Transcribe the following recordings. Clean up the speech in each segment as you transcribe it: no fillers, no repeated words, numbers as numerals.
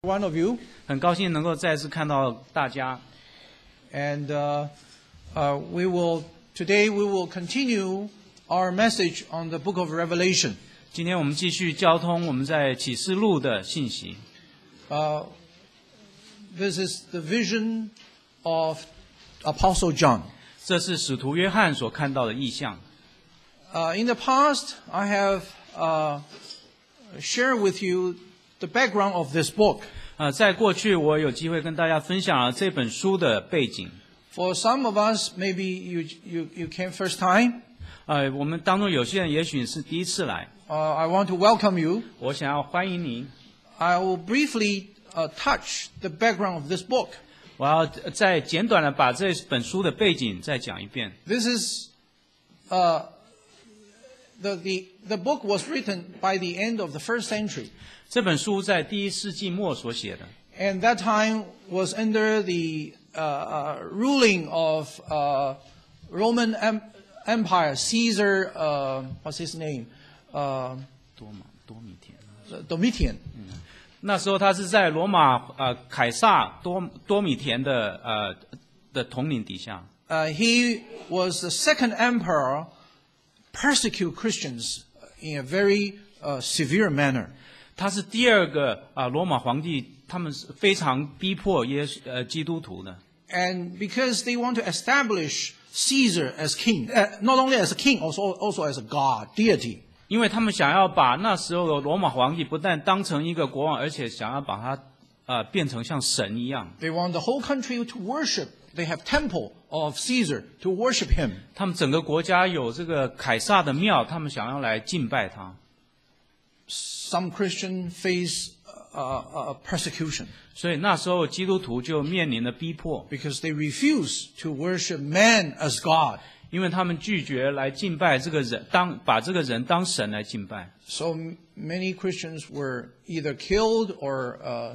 one of you, 很高兴能够再次看到大家。 and today we will continue our message on the book of Revelation. 今天我们继续交通我们在启示录的信息。 This is the vision of Apostle John. 这是使徒约翰所看到的异象。 In the past, I have shared with you the background of this book. 在过去我有机会跟大家分享了这本书的背景。 For some of us, maybe you came first time. 我们当中有些人也许是第一次来。 I want to welcome you. 我想要欢迎您。 I will briefly touch the background of this book. 我要再简短的把这本书的背景再讲一遍。 This is the book was written by the end of the first century. 这本书在第1世纪末所写的。 And that time was under the ruling of Roman Empire. Caesar, what's his name? Domitian. 那时候他是在罗马凯撒多米田的统领底下。 He was the second emperor, persecute Christians in a very severe manner. 他是第二个罗马皇帝，他们是非常逼迫基督徒的。 And because they want to establish Caesar as king, not only as a king, also as a god, deity. 因为他们想要把那时候的罗马皇帝不但当成一个国王，而且想要把他变成像神一样。 They want the whole country to worship. They have temple of Caesar to worship him. 他们整个国家有这个凯撒的庙，他们想要来敬拜他。 Some Christian face persecution 所以那时候基督徒就面临了逼迫， because they refuse to worship man as God. 因为他们拒绝来敬拜这个人，把这个人当神来敬拜。 So many Christians were either killed or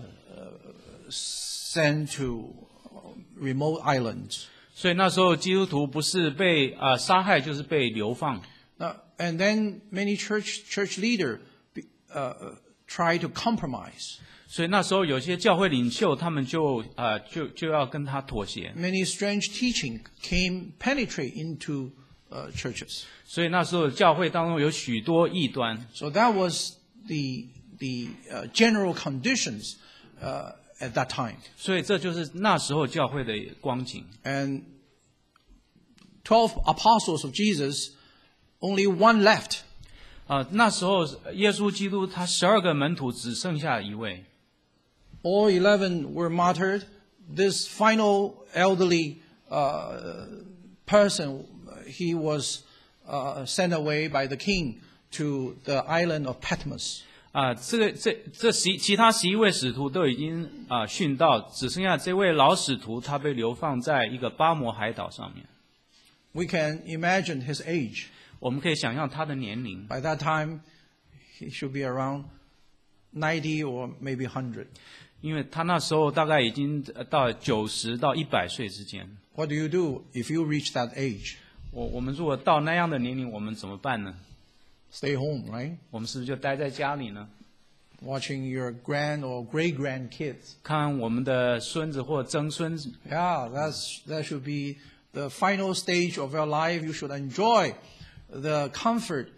sent to remote islands. 所以那时候基督徒不是被杀害，就是被流放。 And then many church leader try to compromise. 所以那时候有些教会领袖，他们就要跟他妥协。 Many strange teaching penetrate into churches. 所以那时候教会当中有许多异端。 So that was the general conditions at that time. 所以这就是那时候教会的光景。 And 12 apostles of Jesus, only one left. 那时候耶稣基督他12个门徒只剩下一位。 All 11 were martyred. This final elderly person, he was sent away by the king to the island of Patmos. 其他11位使徒都已经殉道，只剩下这位老使徒，他被流放在一个巴摩海岛上面。 We can imagine his age. 我们可以想象他的年龄。 By that time, he should be around 90 or maybe 100. 因为他那时候大概已经到90到100岁之间。 What do you do if you reach that age? 我们如果到那样的年龄，我们怎么办呢？ Stay home, right? 我们是不是就待在家里呢？ Watching your grand or great-grand kids. 看我们的孙子或曾孙子。 Yeah, that should be the final stage of your life. You should enjoy the comfort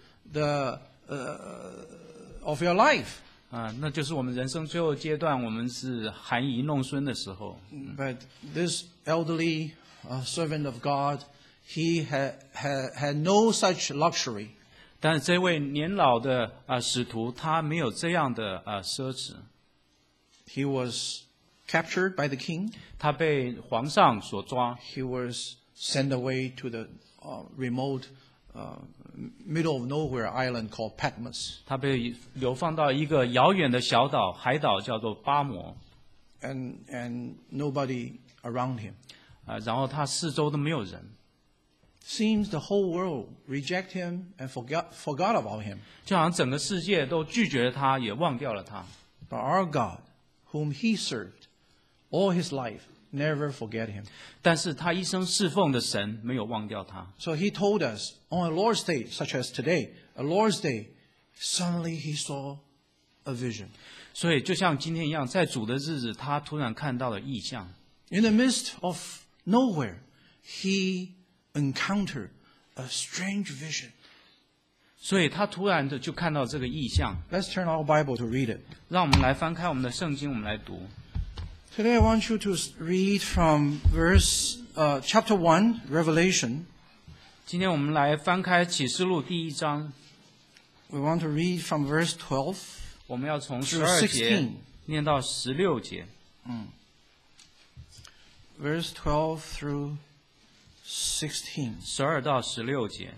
of your life. 那就是我们人生最后阶段，我们是含饴弄孙的时候。 But this elderly servant of God, he had no such luxury. 但是这位年老的使徒，他没有这样的奢侈。 He was captured by the king. 他被皇上所抓， He was sent away to the remote middle of nowhere island called Patmos. 他被流放到一个遥远的小岛，海岛叫做巴摩。 And nobody around him. 然后他四周都没有人。 Seems the whole world reject him and forgot about him. 就好像整个世界都拒绝他，也忘掉了他。 But our God, whom he served all his life, never forget him. 但是他一生侍奉的神没有忘掉他。 So he told us on a Lord's Day, such as today, a Lord's Day, suddenly he saw a vision. 所以就像今天一样，在主的日子，他突然看到了异象。 In the midst of nowhere, he encountered a strange vision. 所以他突然的就看到这个异象。 Let's turn our Bible to read it. 让我们来翻开我们的圣经，我们来读。 Today I want you to read from chapter 1, Revelation. 今天我们来翻开启示录第1章， We want to read from verse 12. 我们要从 Through 12节 16. 念到16节。 Verse 12 through 16. 12到16节。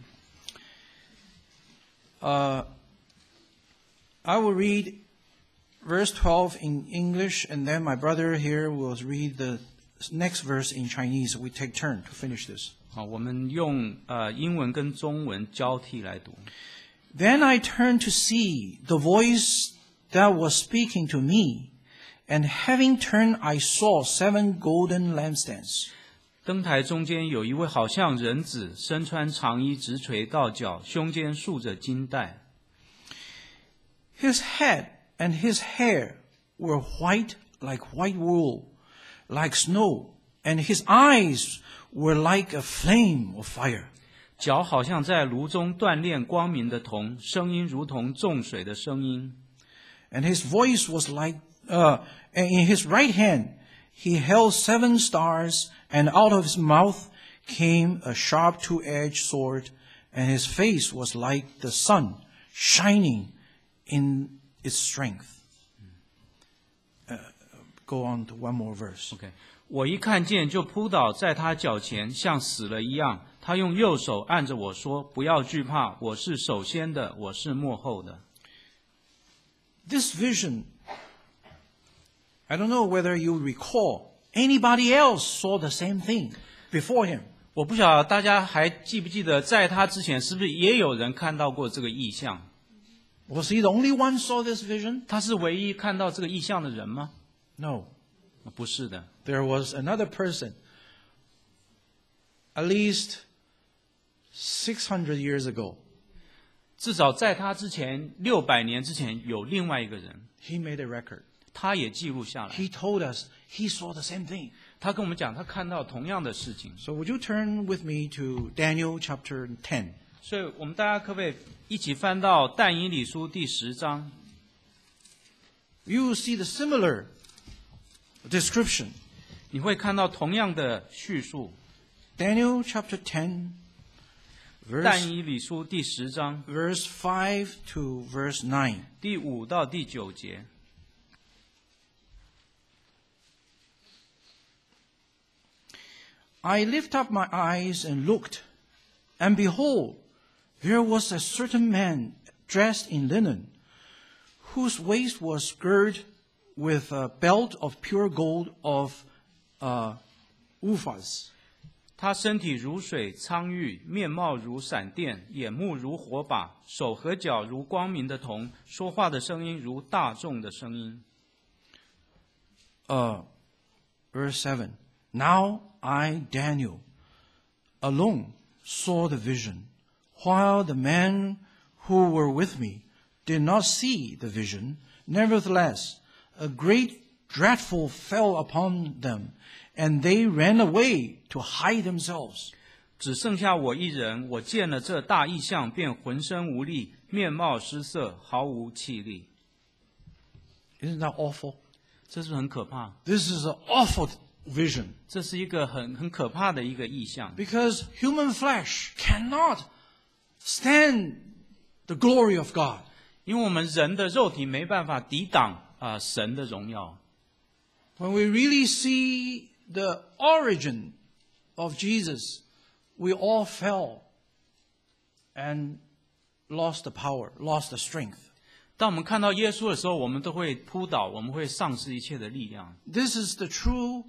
I will read verse 12 in English, and then my brother here will read the next verse in Chinese. We take turn to finish this. 好，我们用英文跟中文交替来读。 Then I turned to see the voice that was speaking to me, and having turned, I saw 7 golden lampstands. 灯台中间有一位好像人子，身穿长衣，直垂到脚，胸间束着金带。 His head and his hair were white like white wool, like snow, and his eyes were like a flame of fire. 脚好像在炉中锻炼光明的铜，声音如同众水的声音。 And his voice was like, and in his right hand he held 7 stars, and out of his mouth came a sharp 2-edged sword, and his face was like the sun shining in its strength. Go on to one more verse. OK， 我一看见就扑倒在他脚前，像死了一样。他用右手按着我说：“不要惧怕，我是首先的，我是末后的。” This vision, I don't know whether you recall, anybody else saw the same thing before him. 我不晓得大家还记不记得，在他之前是不是也有人看到过这个异象？ Was he the only one saw this vision? 他是唯一看到这个异象的人吗？ No. 不是的， There was another person, at least 600 years ago. 至少在他之前600年之前，有另外一个人， He made a record. 他也记录下来。 He told us he saw the same thing. 他跟我们讲，他看到同样的事情。 So would you turn with me to Daniel chapter 10? 所以我们大家可不可以一起翻到但以理书第10章？ You will see the similar description. 你会看到同样的叙述。 Daniel chapter 10, 但以理书第10章 verse 5 to verse 9. 第5到第9节。 I lift up my eyes and looked, and behold, there was a certain man dressed in linen, whose waist was girt with a belt of pure gold of Uphaz. 他身体如水苍玉，面貌如闪电，眼目如火把，手和脚如光明的铜，说话的声音如大众的声音。 Verse 7. Now I, Daniel, alone saw the vision, while the men who were with me did not see the vision. Nevertheless, a great dreadful fell upon them, and they ran away to hide themselves. 只剩下我一人，我见了这大异象，便浑身无力，面貌失色，毫无气力。 Isn't that awful? 这是不是很可怕？ This is an awful vision. 这是一个很可怕的一个异象， Because human flesh cannot stand the glory of God. 因为我们人的肉体没办法抵挡神的荣耀。 When we really see the origin of Jesus, we all fell and lost the power, lost the strength. 当我们看到耶稣的时候，我们都会扑倒，我们会丧失一切的力量。 This is the true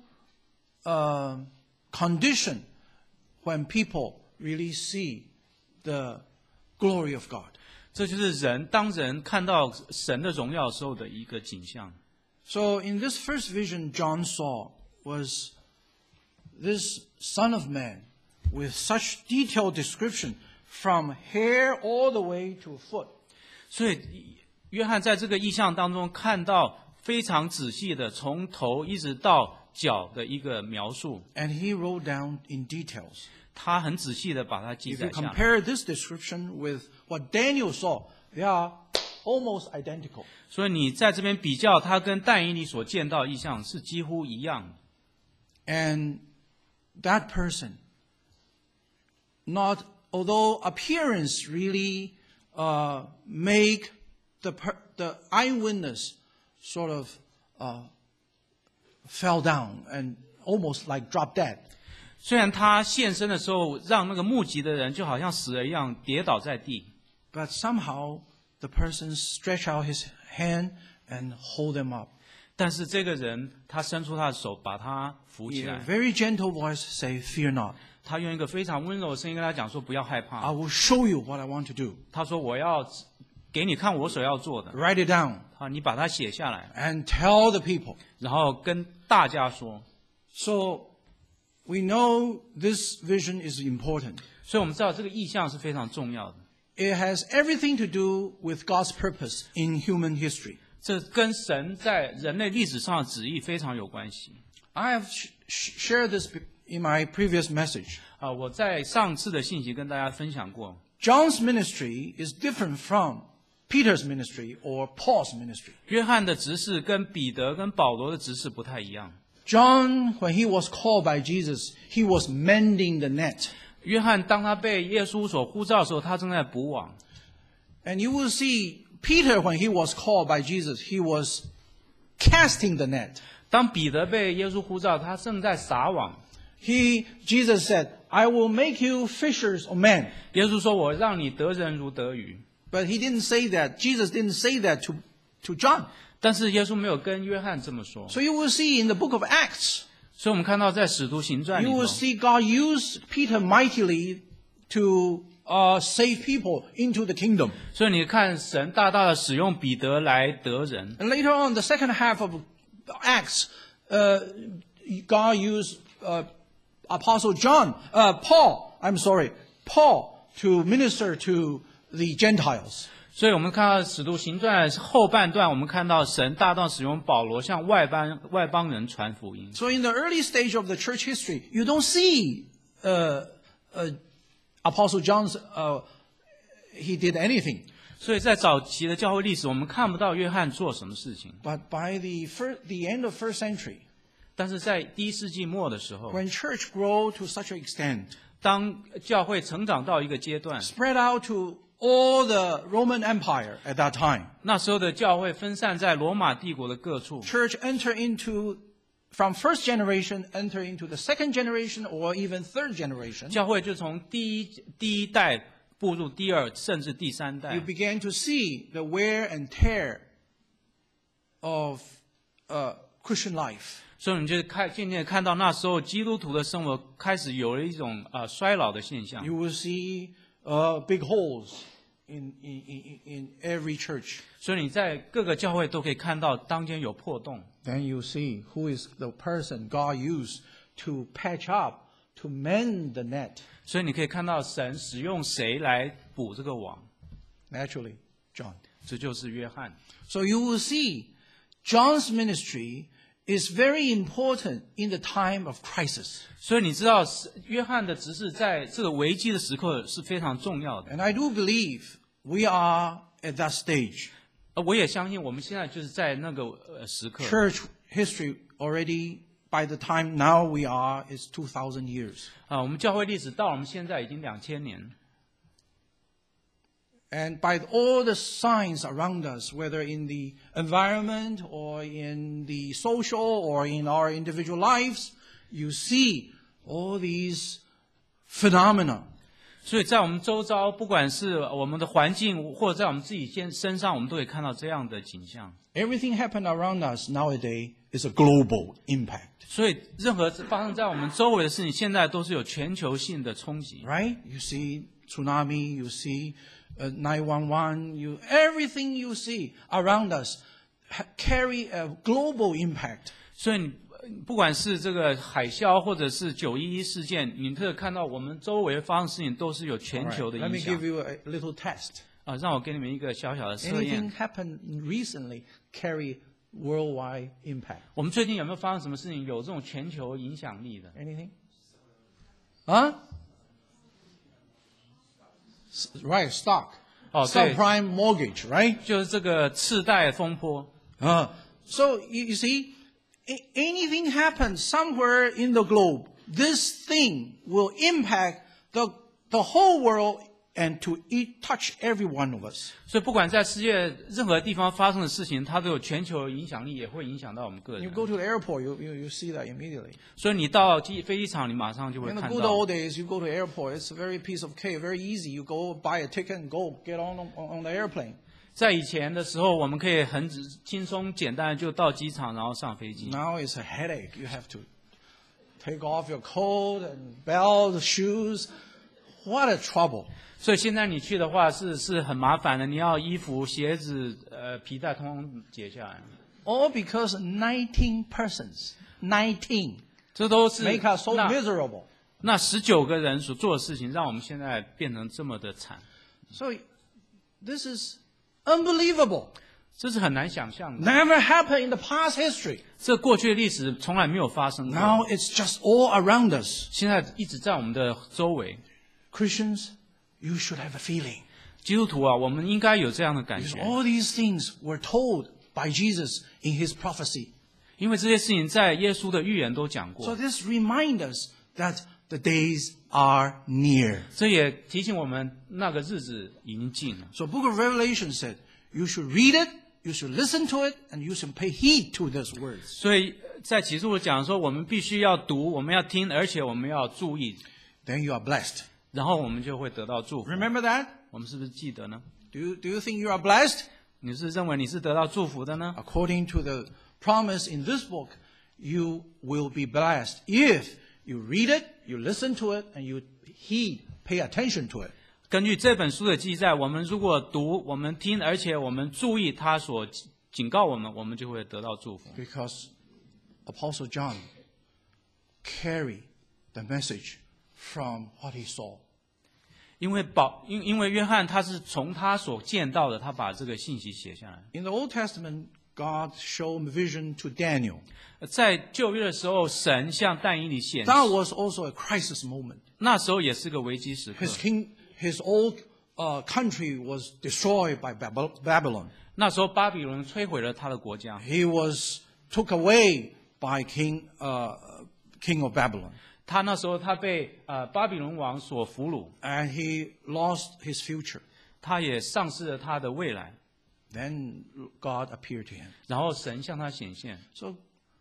condition when people really see the glory of God. 这就是当人看到神的荣耀时候的一个景象。 So in this first vision John saw was this Son of Man with such detailed description from hair all the way to foot. 所以约翰在这个异象当中看到非常仔细的从头一直到脚的一个描述， And he wrote down in details. 他很仔细的把它记 If you 载下来。 compare this description with what Daniel saw, they are almost identical. 所以你在这边比较，他跟但以理所见到的异象是几乎一样的。 And that person, although appearance really make the eyewitness sort of fell down and almost like dropped dead. 虽然他现身的时候，让那个目击的人就好像死了一样，跌倒在地， But somehow the person stretched out his hand and hold them up. 但是这个人他伸出他的手，把他扶起 In a 来。 very gentle voice say, "Fear not. 他用一个非常温柔的声音跟他讲说：“不要害 I 怕。 will show you what I want to do." ” 他说：“我要给你看我所要做的。 Write it down ” 你把它写下来， and tell the people. 然后跟大家说。 So we know this vision is important. 所以我们知道这个意象是非常重要的。 It has everything to do with God's purpose in human history. 这跟神在人类历史上的旨意非常有关系。 I have shared this in my previous message. 我在上次的信息跟大家分享过， John's ministry is different from Peter's ministry or Paul's ministry. 约翰的执事跟彼得跟保罗的执事不太一样。 John, when he was called by Jesus, he was mending the net. 约翰当他被耶稣所呼召的时候，他正在补网。 And you will see Peter, when he was called by Jesus, he was casting the net. 当彼得被耶稣呼召，他正在撒网。 Jesus said, "I will make you fishers of men." 耶稣说：“我让你得人如得鱼。 But he didn't say that. Jesus didn't say that to John. ” 但是耶稣没有跟约翰这么说。 So you will see in the book of Acts, 所以我们看到在使徒行传里 you 头 will，see God use Peter mightily to save people into the kingdom. 所以你看神大大的使用彼得来得人。 And later on, the second half of Acts, God used Apostle Paul to minister to the Gentiles. 所以我们看到使徒行传后半段，我们看到神大大使用保罗向外邦人传福音。 So in the early stage of the church history, you don't see Apostle John's he did anything. 所以在早期的教会历史，我们看不到约翰做什么事情。 But by the end of first century, 但是在第一世纪末的时候， when church grew to such an extent, 当教会成长到一个阶段， spread out to all the Roman Empire at that time, 那时候的教会分散在罗马帝国的各处， church from first generation enter into the second generation or even third generation. 教会就从第一代步入第二甚至第三代 You， began to see the wear and tear of Christian life. 所以你就渐渐看到那时候基督徒的生活开始有了一种衰老的现象。 You will see big holes in every church. 所以你在各个教会都可以看到当间有破洞。 Then you see who is the person God used to patch up, to mend the net. 所以你可以看到神使用谁来补这个网， Naturally, John. 这就是约翰。 So you will see John's ministry is very important in the time of crisis. 所以你知道约翰的执事在这个危机的时刻是非常重要的。 And I do believe we are at that stage. 我也相信我们现在就是在那个时刻。 Church history already, by the time now we are, is 2,000 years. 我们教会历史到我们现在已经2000年。 And by all the signs around us, whether in the environment or in the social or in our individual lives, you see all these phenomena. 所以在我们周遭，不管是我们的环境，或者在我们自己身上，我们都可以看到这样的景象。 Everything happened around us nowadays is a global impact. 所以，任何发生在我们周围的事情，现在都是有全球性的冲击。 Right? You see tsunami, you see 911, everything you see around us carry a global impact. 所以你不管是这个海啸，或者是911事件，你可以看到我们周围发生的事情都是有全 All 球的 right, let 影 me 响 give。you a little test. 让我给你们一个小小的测验 Anything。happened recently carry worldwide impact? 我们最近有没有发生什么事情有这种全球影响力的？ Anything? Huh? Right, stock. 哦，对， Subprime mortgage, right? 就是这个次贷风波。 So you see, anything happens somewhere in the globe, this thing will impact the whole world and touch every one of us. 所以不管在世界任何地方发生的事情，它都有全球影响力，也会影响到我们个 You 人。 go to the airport, you see that immediately. 所以你到飞机场，你马上就会 In the 看 good 到。 old days, you go to the airport, it's a very piece of cake, very easy. You go buy a ticket and go get on the airplane. 在以前的时候，我们可以很轻松简单就到机场，然后上飞机。 Now it's a headache. You have to take off your coat and belt, shoes. What a trouble. 所以现在你去的话是很麻烦的，你要衣服、鞋子、皮带通通解下来。 All because 19 persons, 19, 这都是 make us so 那 miserable. 那19个人所做的事情，让我们现在变成这么的惨， So this is unbelievable. 这是很难想象的。 Never happened in the past history. 这过去的历史从来没有发生过， Now it's just all around us. 现在一直在我们的周围。 Christians, you should have a feeling. 基督徒啊，我们应该有这样的感 Because 觉， all these things were told by Jesus in his prophecy. 因为这些事情在耶稣的预言都讲 So 过。 this reminds us that the days are near. 这也提醒我们，那个日子已经近了。 So Book of Revelation said, you should read it, you should listen to it, and you should pay heed to these words. 所以在启示录讲说，我们必须要读，我们要听，而且我们要注意， Then you are blessed. 然后我们就会得到祝福。 Remember that? 我们是不是记得呢？ Do you think you are blessed? 你是认为你是得到祝福的呢？ According to the promise in this book, you will be blessed if you read it, you listen to it, and you heed, pay attention to it. 根据这本书的记载，我们如果读，我们听，而且我们注意他所警告我们，我们就会得到祝福。 Because Apostle John carried the message from what he saw. 因为约翰他是从他所见到的，他把这个信息写下来。 In the Old Testament, God showed vision to Daniel. 在旧约的时候，神向但以理显示， That was also a crisis moment. 那时候也是个危机时刻。 His old country was destroyed by Babylon. 那时候巴比伦摧毁了他的国家， He was took away by King of Babylon. 他那时候他被巴比伦王所俘虏， And he lost his future. 他也丧失了他的未来。 Then God appeared to him. 然后神向他显现。 So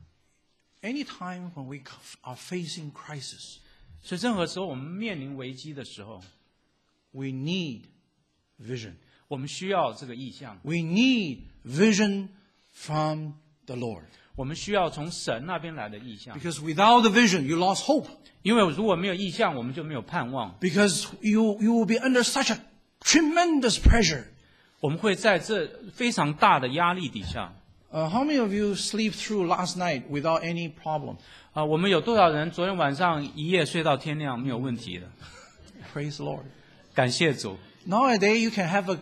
anytime when we are facing crisis, 所以任何时候我们面临危机的时候， we need vision. 我们需要这个意象， We need vision from the Lord. 我们需要从神那边来的意象。 Because without the vision, you lost hope. 因为如果没有意象，我们就没有盼望。 Because you will be under such a tremendous pressure. 我们会在这非常大的压力底下。 How many of you sleep through last night without any problem? 我们有多少人昨天晚上一夜睡到天亮没有问题的？ Praise the Lord. 感谢主。 Nowadays, you can have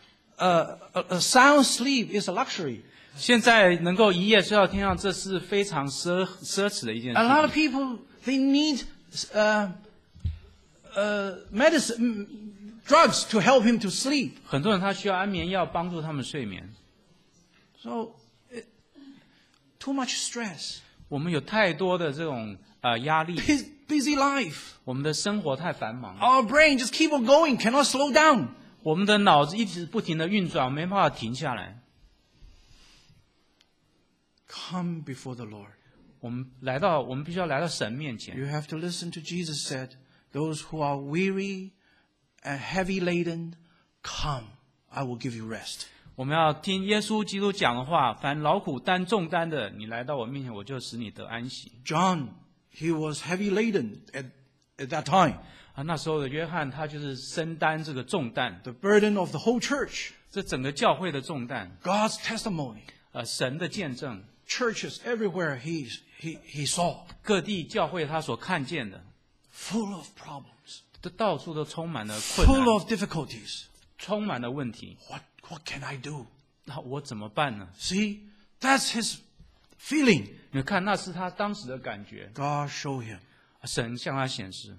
a sound sleep is a luxury. 现在能够一夜睡到天亮，这是非常奢侈的一件 A lot 事 of 情。 people, they need medicine, drugs to help him to sleep. 很多人他需要安眠药帮助他们睡眠。 So, too much stress. 我们有太多的这种压力， Busy life. 我们的生活太繁忙， Our brain just keep on going, cannot slow down. 我们的脑子一直不停的运转，没办法停下来。 Come before the Lord. 我们必须要来到神面前。 You have to listen to Jesus said, those who are weary and heavy laden, come, I will give you rest. 我们要听耶稣基督讲的话，凡劳苦担重担的，你来到我面前，我就使你得安息。 John, he was heavy laden at that time. 那时候的约翰，他就是身担这个重担， The burden of the whole church. 这整个教会的重担， God's testimony. 神的见证， Churches everywhere he saw. 各地教会他所看见的， Full of problems. 都到处都充满了困 Full 难， of difficulties. 充满了问题。 What can I do? 那我怎么办呢？ See, That's his feeling. 你看，那是他当时的感觉， God showed him. 神向他显示。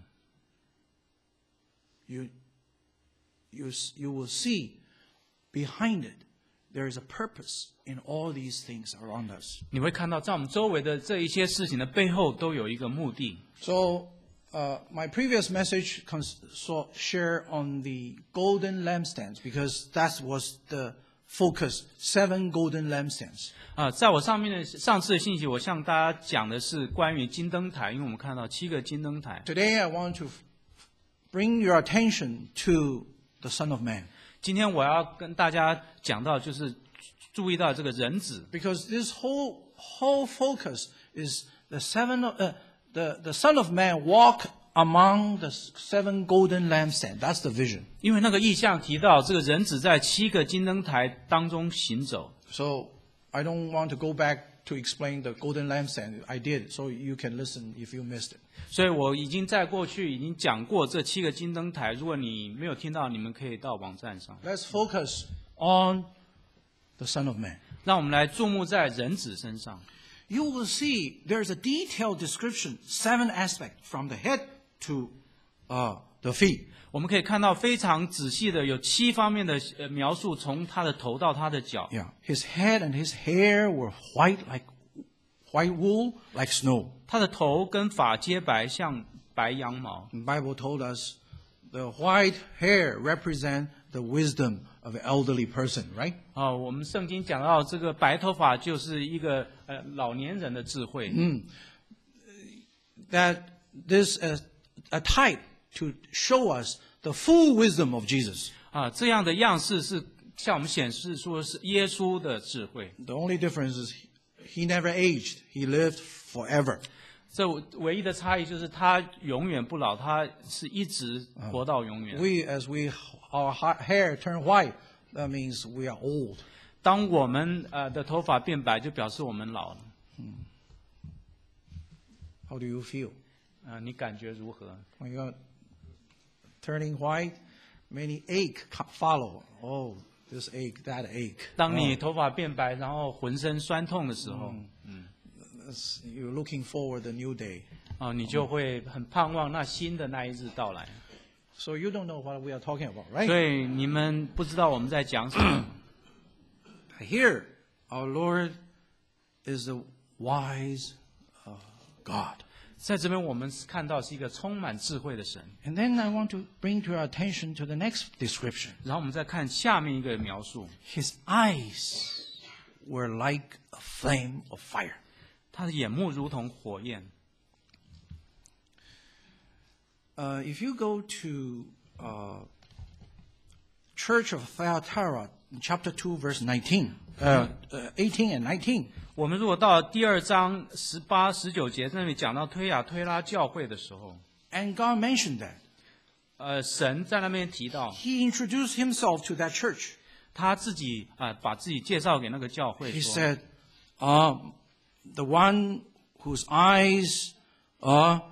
You will see behind it, there is a purpose in all these things around us. 你会看到，在我们周围的这一些事情的背后，都有一个目的。 So, my previous message share on the golden lampstands because that was the focus, 7 golden lampstands. 在我上次的信息，我向大家讲的是关于金灯台，因为我们看到7个金灯台。 Today I want to bring your attention to the Son of Man. 今天我要跟大家讲到，就是注意到这个人子， Because this whole focus is the Son of Man walk among the 7 golden lampstands. That's the vision. 因为那个意象提到这个人子在7个金灯台当中行走。 So I don't want to go back to explain the golden lampstand. I did, so you can listen if you missed it. 所以我已经在过去已经讲过这7个金灯台，如果你没有听到，你们可以到网站上。 Let's focus on the Son of Man. 让我们来注目在人子身上。 You will see there's a detailed description, 7 aspects from the head to the feet. 我们可以看到非常仔细的有7方面的描述，从他的头到他的脚。 Yeah, his head and his hair were white like white wool, like snow. 他的头跟发皆白，像白羊毛。 The Bible told us the white hair represent the wisdom of an elderly person, right? 我们圣经讲到这个白头发就是一个老年人的智慧。 That this is a type to show us the full wisdom of Jesus. 这样的样式是向我们显示说是耶稣的智慧。 The only difference is he never aged. He lived forever. 这唯一的差异就是他永远不老，他是一直活到永远。 Our hair turn white, that means we are old. 当我们的头发变白，就表示我们老了。 How do you feel? 你感觉如何？ When you're turning white, many ache follow. Oh, this ache, that ache. 当你头发变白，然后浑身酸痛的时候， You're looking forward the new day. 你就会很盼望那新的那一日到来。 So you don't know what we are talking about, right? 所以你们不知道我们在讲什么。 Here, our Lord is a wise God. 在这边我们看到是一个充满智慧的神。 And then I want to bring to your attention to the next description. 然后我们再看下面一个描述， His eyes were like a flame of fire. 他的眼目如同火焰。 If you go to Church of Thyatira, chapter 2, verse 18 and 19, 我们如果到第2章18、19节那里讲到推雅推拉教会的时候， and God mentioned that. 神在那边提到， He introduced himself to that church. 他自己把自己介绍给那个教会 He 说， said, the one whose eyes are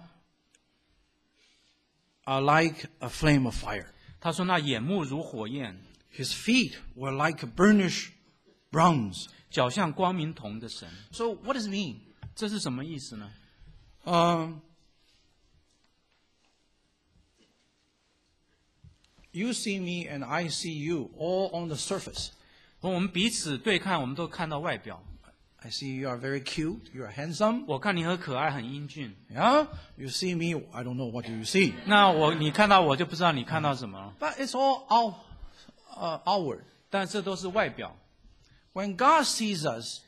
like a flame of fire. 他说那眼目如火焰， His feet were like burnished bronze. 脚像光明铜的神。 So what does it mean? 这是什么意思呢？ You see me and I see you all on the surface. 我们彼此对看，我们都看到外表。 I see you are very cute, you are handsome. 我看你很可爱，很英俊。 Yeah? You see me, I don't know what do you see. 那你看到我就不知道你看到什么了。 But it's all outward. 但这都是外表。 When God sees us,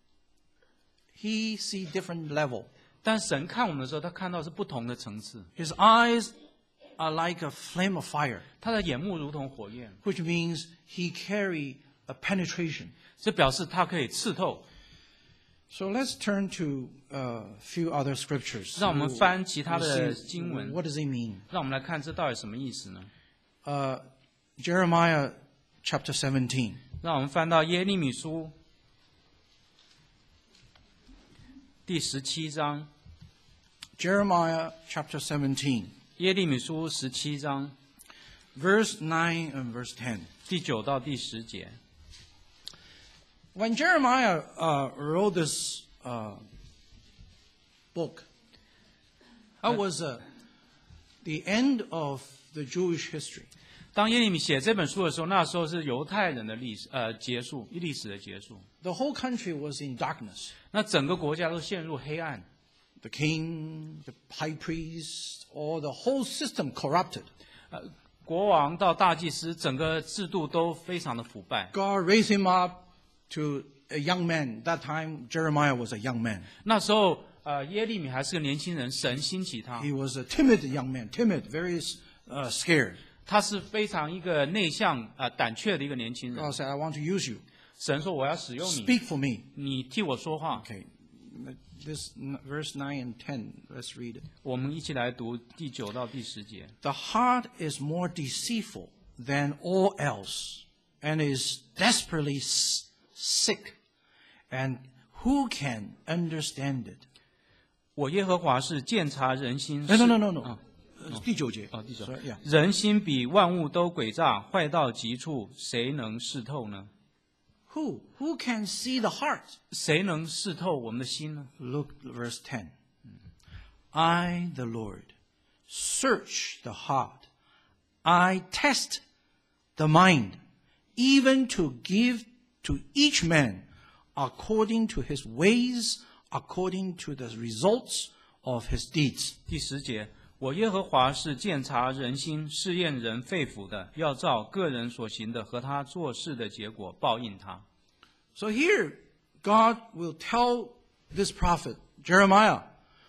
He sees different level. 但神看我们的时候，他看到是不同的层次。 His eyes are like a flame of fire, 他的眼目如同火焰， which means He carry a penetration. 这表示他可以刺透。 So let's turn to a few other scriptures. 让我们翻其他的 We'll see 经文， what does it mean? 让我们来看这到底什么意思呢？ Jeremiah chapter 17. 让我们翻到耶利米书第17章， Jeremiah chapter 17, 耶利米书17章 verse 9 and verse 10. 第9到第10节。 When Jeremiah wrote this book, that was the end of the Jewish history. 当耶利米写这本书的时候，那时候是犹太人的历史的结束。 The whole country was in darkness. 那整个国家都陷入黑暗， The king, the high priest, or the whole system corrupted. 国王到大祭司，整个制度都非常的腐败。 God raised him up to a young man. That time, Jeremiah was a young man. 那时候，耶利米还是个年轻人，神兴起他， He was a timid young man, very scared. 他是非常一个内向、胆怯的一个年轻人。 God said, I want to use you. 神说：“我要使用你， Speak for me. 你替我说话。” Okay, this verse 9 and 10, let's read it. 我们一起来读第9到第10节。 The heart is more deceitful than all else and is desperately sick. And who can understand it? 我耶和华是鉴察人心。 No. 第9节。 第9。 Sorry, yeah. 人心比万物都诡诈，坏到极处，谁能识透呢？ Who can see the heart? 谁能识透我们的心呢？ Look, verse 10. I, the Lord, search the heart. I test the mind, even to give to each man according to his ways, according to the results of his deeds. 第10节，我耶和华是鉴察人心、试验人肺腑的，要照个人所行的和他做事的结果报应他。 So here, God will tell this prophet, Jeremiah,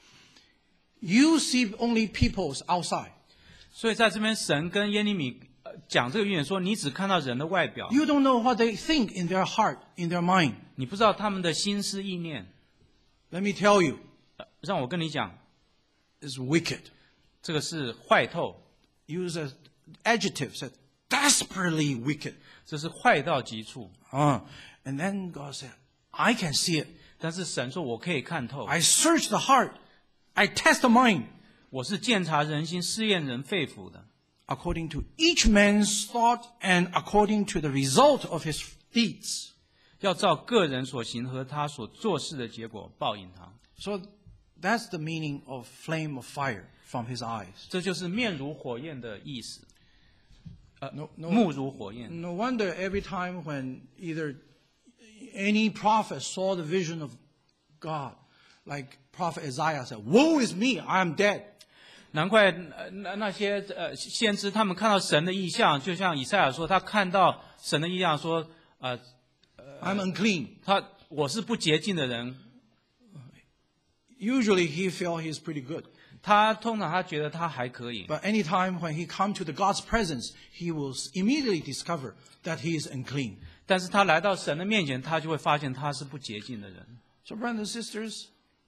you see only peoples outside. 所以在这边，神跟耶利米讲这个预言说：你只看到人的外表， You don't know what they think in their heart, in their mind. 你不知道他们的心思意念。 Let me tell you, 让我跟你讲， it's wicked. 这个是坏透， Use an adjective, said desperately wicked. 这是坏到极处。 And then God said, I can see it. 但是神说：我可以看透， I search the heart. I test the mind 我是鉴察人心、试验人肺腑的。 according to each man's thought and according to the result of his deeds. 要照个人所行和他所做事的结果报应他。 So that's the meaning of flame of fire from his eyes. 这就是面如火焰的意思， No 目如火焰。 No wonder every time when either any prophet saw the vision of God, like Prophet Isaiah said, "Woe is me, I am dead." 难怪那些先知他们看到神的异象，就像以赛亚说，他看到神的异象说， I'm unclean. 我是不洁净的人。 Usually he felt he's pretty good. 通常他觉得他还可以， But anytime when he come to the God's presence, he will immediately discover that he is unclean. 但是他来到神的面前，他就会发现他是不洁净的人。 So brothers and sisters,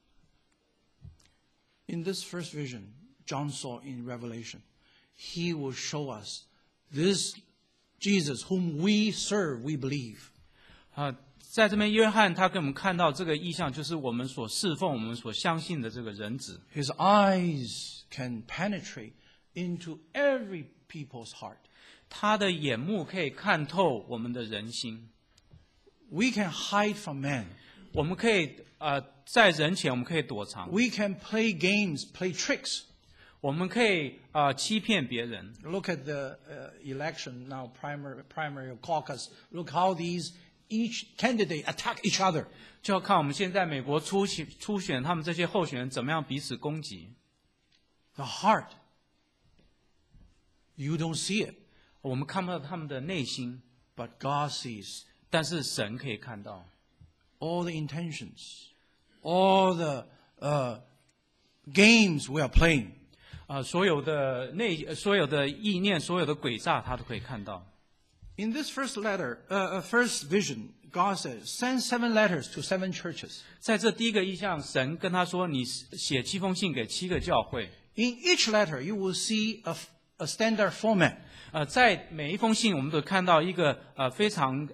in this first vision John saw in Revelation, he will show us this Jesus whom we serve, we believe. 在这边约翰他给我们看到这个意象，就是我们所侍奉、我们所相信的这个人子。 His eyes can penetrate into every people's heart. 他的眼目可以看透我们的人心。 We can hide from man. 我们可以在人前我们可以躲藏， We can play games, play tricks. 我们可以欺骗别人。 Look at the election now, primary caucus. Look how each candidate attack each other. 就要看我们现在美国初选他们这些候选人怎么样彼此攻击。 The heart, you don't see it, 我们看不到他们的内心， but God sees 但是神可以看到。 all the intentions, all the games we are playing. 所有的意念，所有的诡诈，他都可以看到。 In this first vision, God said, send 7 letters to 7 churches. 在这第一个意象，神跟他说：“你写7封信给7个教会。 In each letter, you will see a standard format. 在每一封信，我们都看到一个非常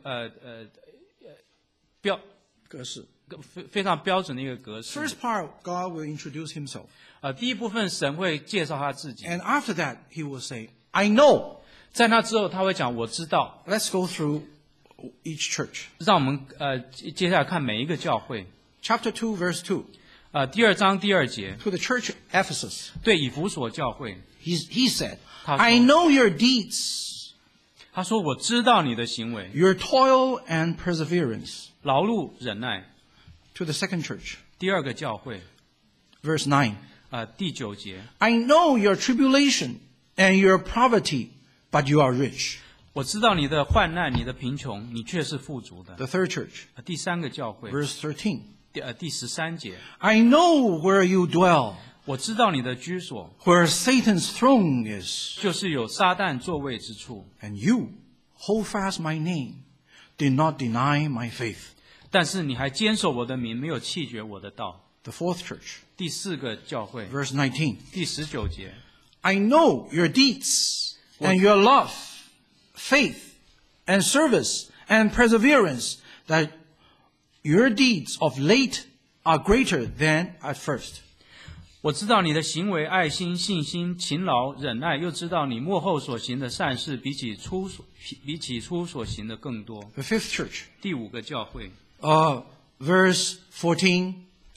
非常标准的一个格式。 First part, God will introduce himself. 第一部分，神会介绍他自己。 And after that, he will say, I know. 在那之后，他会讲：“我知道。” Let's go through each church. 让我们接下来看每一个教会。 Chapter 2, verse 2. 第2章第2节， To the church at Ephesus, 对以弗所教会， he said, 他说 I know your deeds, 他说：“我知道你的行为， your toil and perseverance. 劳碌忍耐。 To the second church, ” 第2个教会， verse 9. 第9节， I know your tribulation and your poverty, but you are rich. 我知道你的患难，你的贫穷，你却是富足的。 The third church, 第3个教会， verse 13. 第13节， I know where you dwell, 我知道你的居所， where Satan's throne is, 就是有撒旦座位之处。 and you hold fast my name, did not deny my faith. 但是你还坚守我的名，没有弃绝我的道。 The fourth church, 第4个教会， verse 19. 第19节， I know your deeds and your love, faith and service and perseverance, that your deeds of late are greater than at first. 我知道你的行为、爱心、信心、勤劳、忍耐，又知道你幕后所行的善事比起初所行的更多。 The fifth church, 第5个教会， verse 14.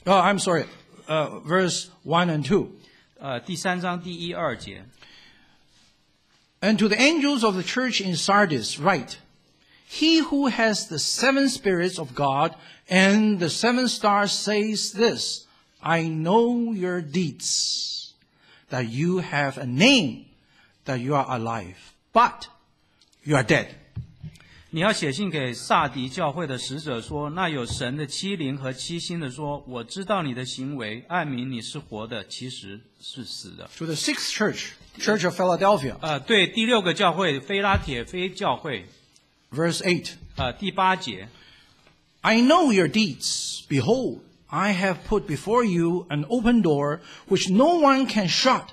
Verse 1 and 2. 第3章第1、2节。 And to the angels of the church in Sardis write, He who has the 7 spirits of God and the 7 stars says this, I know your deeds, that you have a name, that you are alive, but you are dead. 你要写信给撒狄教会的使者说，那有神的7灵和7星的说，我知道你的行为，暗明你是活的，其实是死的。 To the 6th church, Church of Philadelphia, 对第6个教会菲拉铁非教会， verse 8. 第8节， I know your deeds. Behold, I have put before you an open door which no one can shut,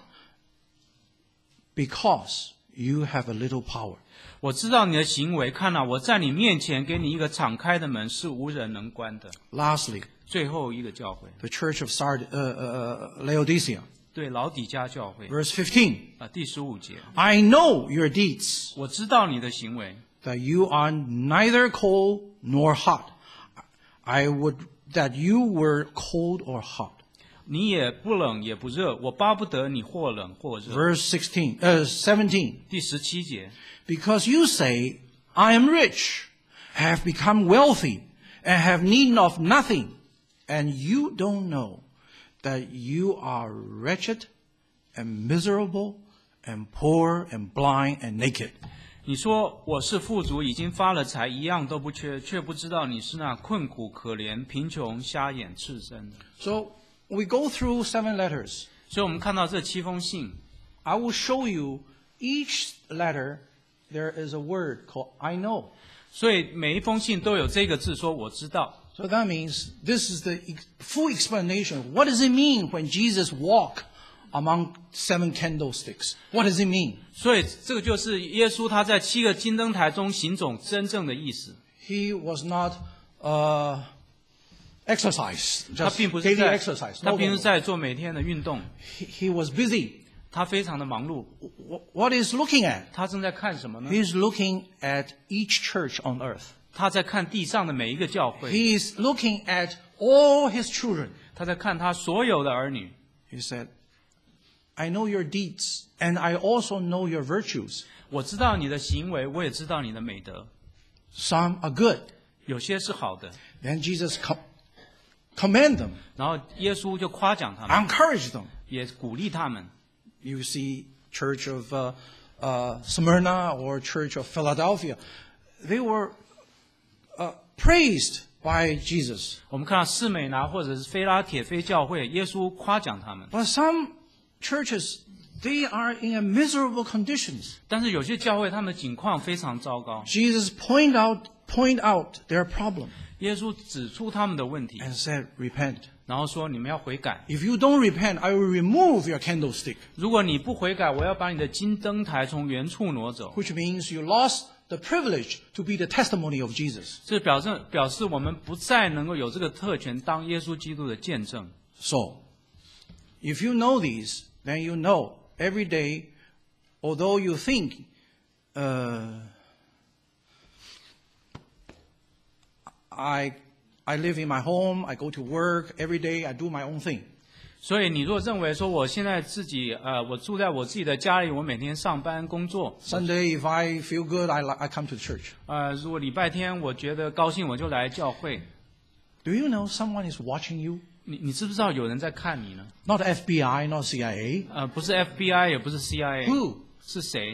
because you have a little power. 我知道你的行为，看啊，我在你面前给你一个敞开的门，是无人能关的。 Lastly, 最后一个教会， the church of Laodicea, 对老底嘉教会， verse 15. 第15节， I know your deeds, 我知道你的行为， that you are neither cold nor hot. I would that you were cold or hot. 你也不冷也不热，我巴不得你或冷或热。 Verse 17. 第17节， Because you say, I am rich, have become wealthy, and have need of nothing, and you don't know that you are wretched and miserable and poor and blind and naked. 你说我是富足，已经发了财，一样都不缺，却不知道你是那困苦可怜、贫穷、瞎眼、赤身的。 So we go through 7 letters. 所以我们看到这7封信， I will show you each letter there is a word called I know. 所以每一封信都有这个字说我知道。 So that means this is the full explanation. What does it mean when Jesus walked among 7 candlesticks? What does it mean? 所以这个就是耶稣他在7个金灯台中行走真正的意思。 He was not exercise, 他 just 并不是 daily 在 exercise. 他 No, 并 no, 不 no. 是在做每天的运动， He was busy. 他非常的忙碌。 What is looking at? 他正在看什么呢？ He is looking at each church on earth. 他在看地上的每一个教会， He is looking at all his children. 他在看他所有的儿女。 He said, I know your deeds, and I also know your virtues. 我知道你的行为，我也知道你的美德， Some are good. 有些是好的。 Then Jesus commend them, 然后耶稣就夸奖他们， encourage them. 也鼓励他们。 You see Church of Smyrna or Church of Philadelphia. They were praised by Jesus. 我们看到士美拿或者是菲拉铁非教会，耶稣夸奖他们。 But some churches, they are in miserable conditions. 但是有些教会他们的境况非常糟糕， Jesus point out their problem 耶稣指出他们的问题， and said, repent. 然后说你们要悔改。 If you don't repent, I will remove your candlestick. 如果你不悔改，我要把你的金灯台从原处挪走。 Which means you lost the privilege to be the testimony of Jesus. 这表示我们不再能够有这个特权当耶稣基督的见证。 So, if you know these, then you know every day, although you think I live in my home, I go to work every day, I do my own thing. 所以你如果认为说我现在自己我住在我自己的家里，我每天上班工作， Sunday, if I feel good, I come to the church. 如果礼拜天我觉得高兴，我就来教会。 Do you know someone is watching you? 你知不知道有人在看你呢？ Not FBI, not CIA. 不是 FBI， 也不是 CIA， Who? 是谁？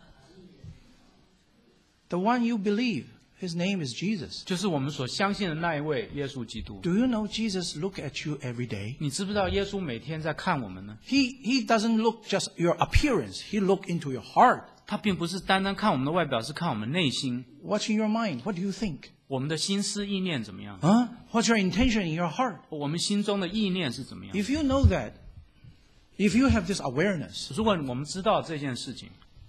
The one you believe. His name is Jesus. 就是我们所相信的那一位耶稣基督。 Do you know Jesus look at you every day? 你知不知道耶稣每天在看我们呢？ He doesn't look just your appearance. He look into your heart. 他并不是单单看我们的外表，是看我们内心， What's in your mind? What do you think? 我们的心思意念怎么样？ Huh? What's your intention in your heart? 我们心中的意念是怎么样？ If you know that, if you have this awareness, 如果我们知道这件事情，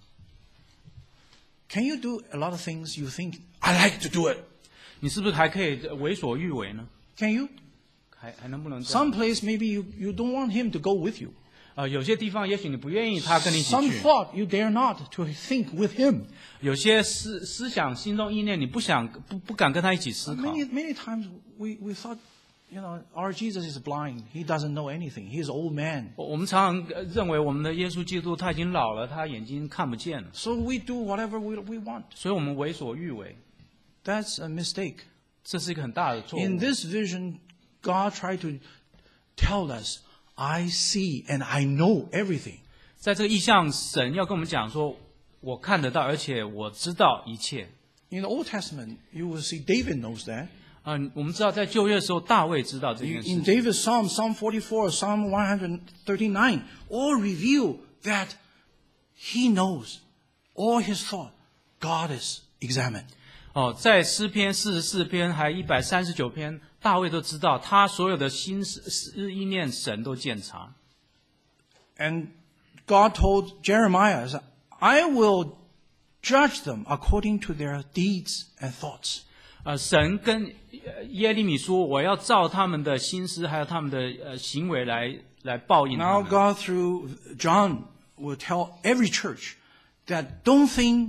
can you do a lot of things you think, I like to do it? 你是不是还可以为所欲为呢？ Can you? 还能不能这样？ Some place maybe you don't want him to go with you. 有些地方也许你不愿意他跟你一起 Some 去， thought you dare not to think with him. 有些思想、心中意念你不敢跟他一起思考。 Many times we thought, our Jesus is blind. He doesn't know anything. He's an old man. 我们常常认为我们的耶稣基督他已经老了，他眼睛看不见了， So we do whatever we want. 所以我们为所欲为， That's a mistake. 这是一个很大的错误。 In this vision, God tried to tell us, I see and I know everything. 在这个意象，神要跟我们讲说，我看得到，而且我知道一切。 In the Old Testament, you will see David knows that. 我们知道在旧约的时候，大卫知道这件事 In 情。 David's Psalm, Psalm 44, Psalm 139, all reveal that he knows all his thought. God is examined. 在诗篇44篇还139篇，大卫都知道他所有的心思意念，神都鉴察。 And God told Jeremiah, I will judge them according to their deeds and thoughts. 神跟耶利米说，我要照他们的心思还有他们的行为来报应他 Now 们。 God through John will tell every church that don't think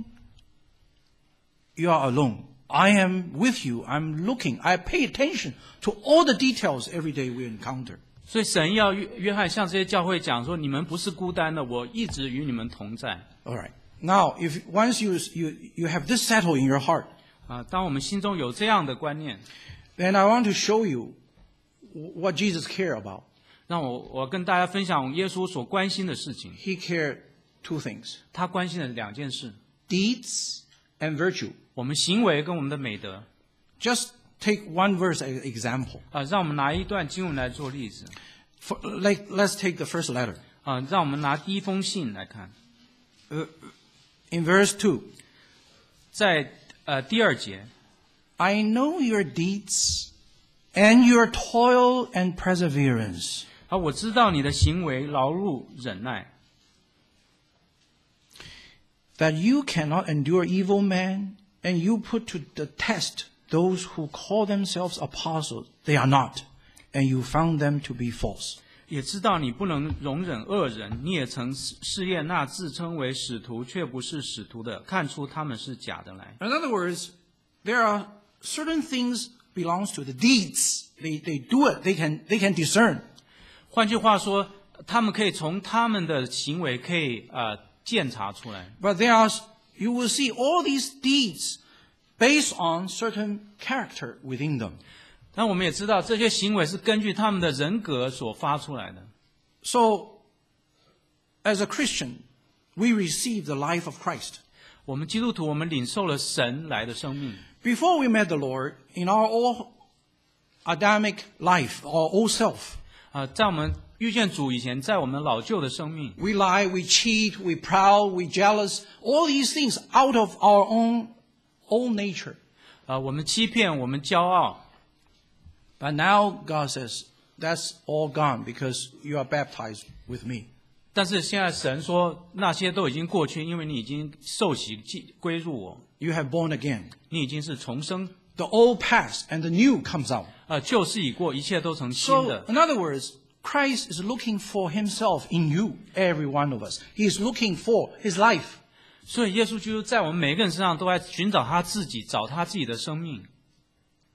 you are alone. I am with you. I'm looking. I pay attention to all the details every day we encounter. 所以神要约翰向这些教会讲说，你们不是孤单的，我一直与你们同在。 All right. Now, if once you have this settled in your heart, 当我们心中有这样的观念， then I want to show you what Jesus cared about. 让我跟大家分享耶稣所关心的事情。 He cared two things: 他关心的两件事， deeds and virtue. 我们行为跟我们的美德。 Just take one verse as an example. 让我们拿一段经文来做例子。 Let's take the first letter. 让我们拿第一封信来看， In verse 2, 在第2节， I know your deeds and your toil and perseverance. 我知道你的行为劳碌忍耐， That you cannot endure evil men, and you put to the test those who call themselves apostles. They are not, and you found them to be false. 也知道你不能容忍恶人，你也曾试验那自称为使徒却不是使徒的，看出他们是假的来。 In other words, there are certain things belongs to the deeds. They do it. They can discern. 换句话说，他们可以从他们的行为可以鉴察出来。 But you will see all these deeds based on certain character within them. 但我们也知道，这些行为是根据他们的人格所发出来的。 So, as a Christian, we receive the life of Christ. 我们基督徒，我们领受了神来的生命。 Before we met the Lord, in our old Adamic life, our old self, 在我们遇见主以前，在我们老旧的生命， we lie, we cheat, we proud, we jealous, all these things out of our own nature. 我们欺骗，我们骄傲。 But now God says, that's all gone because you are baptized with me. 但是现在神说，那些都已经过去，因为你已经受洗归入我， You have born again. 你已经是重生。 The old passed and the new comes out. 旧事已过，一切都成新 So, 的。 in other words, Christ is looking for himself in you, every one of us. He is looking for his life. 所以耶稣基督在我们每个人身上都在寻找他自己，找他自己的生命。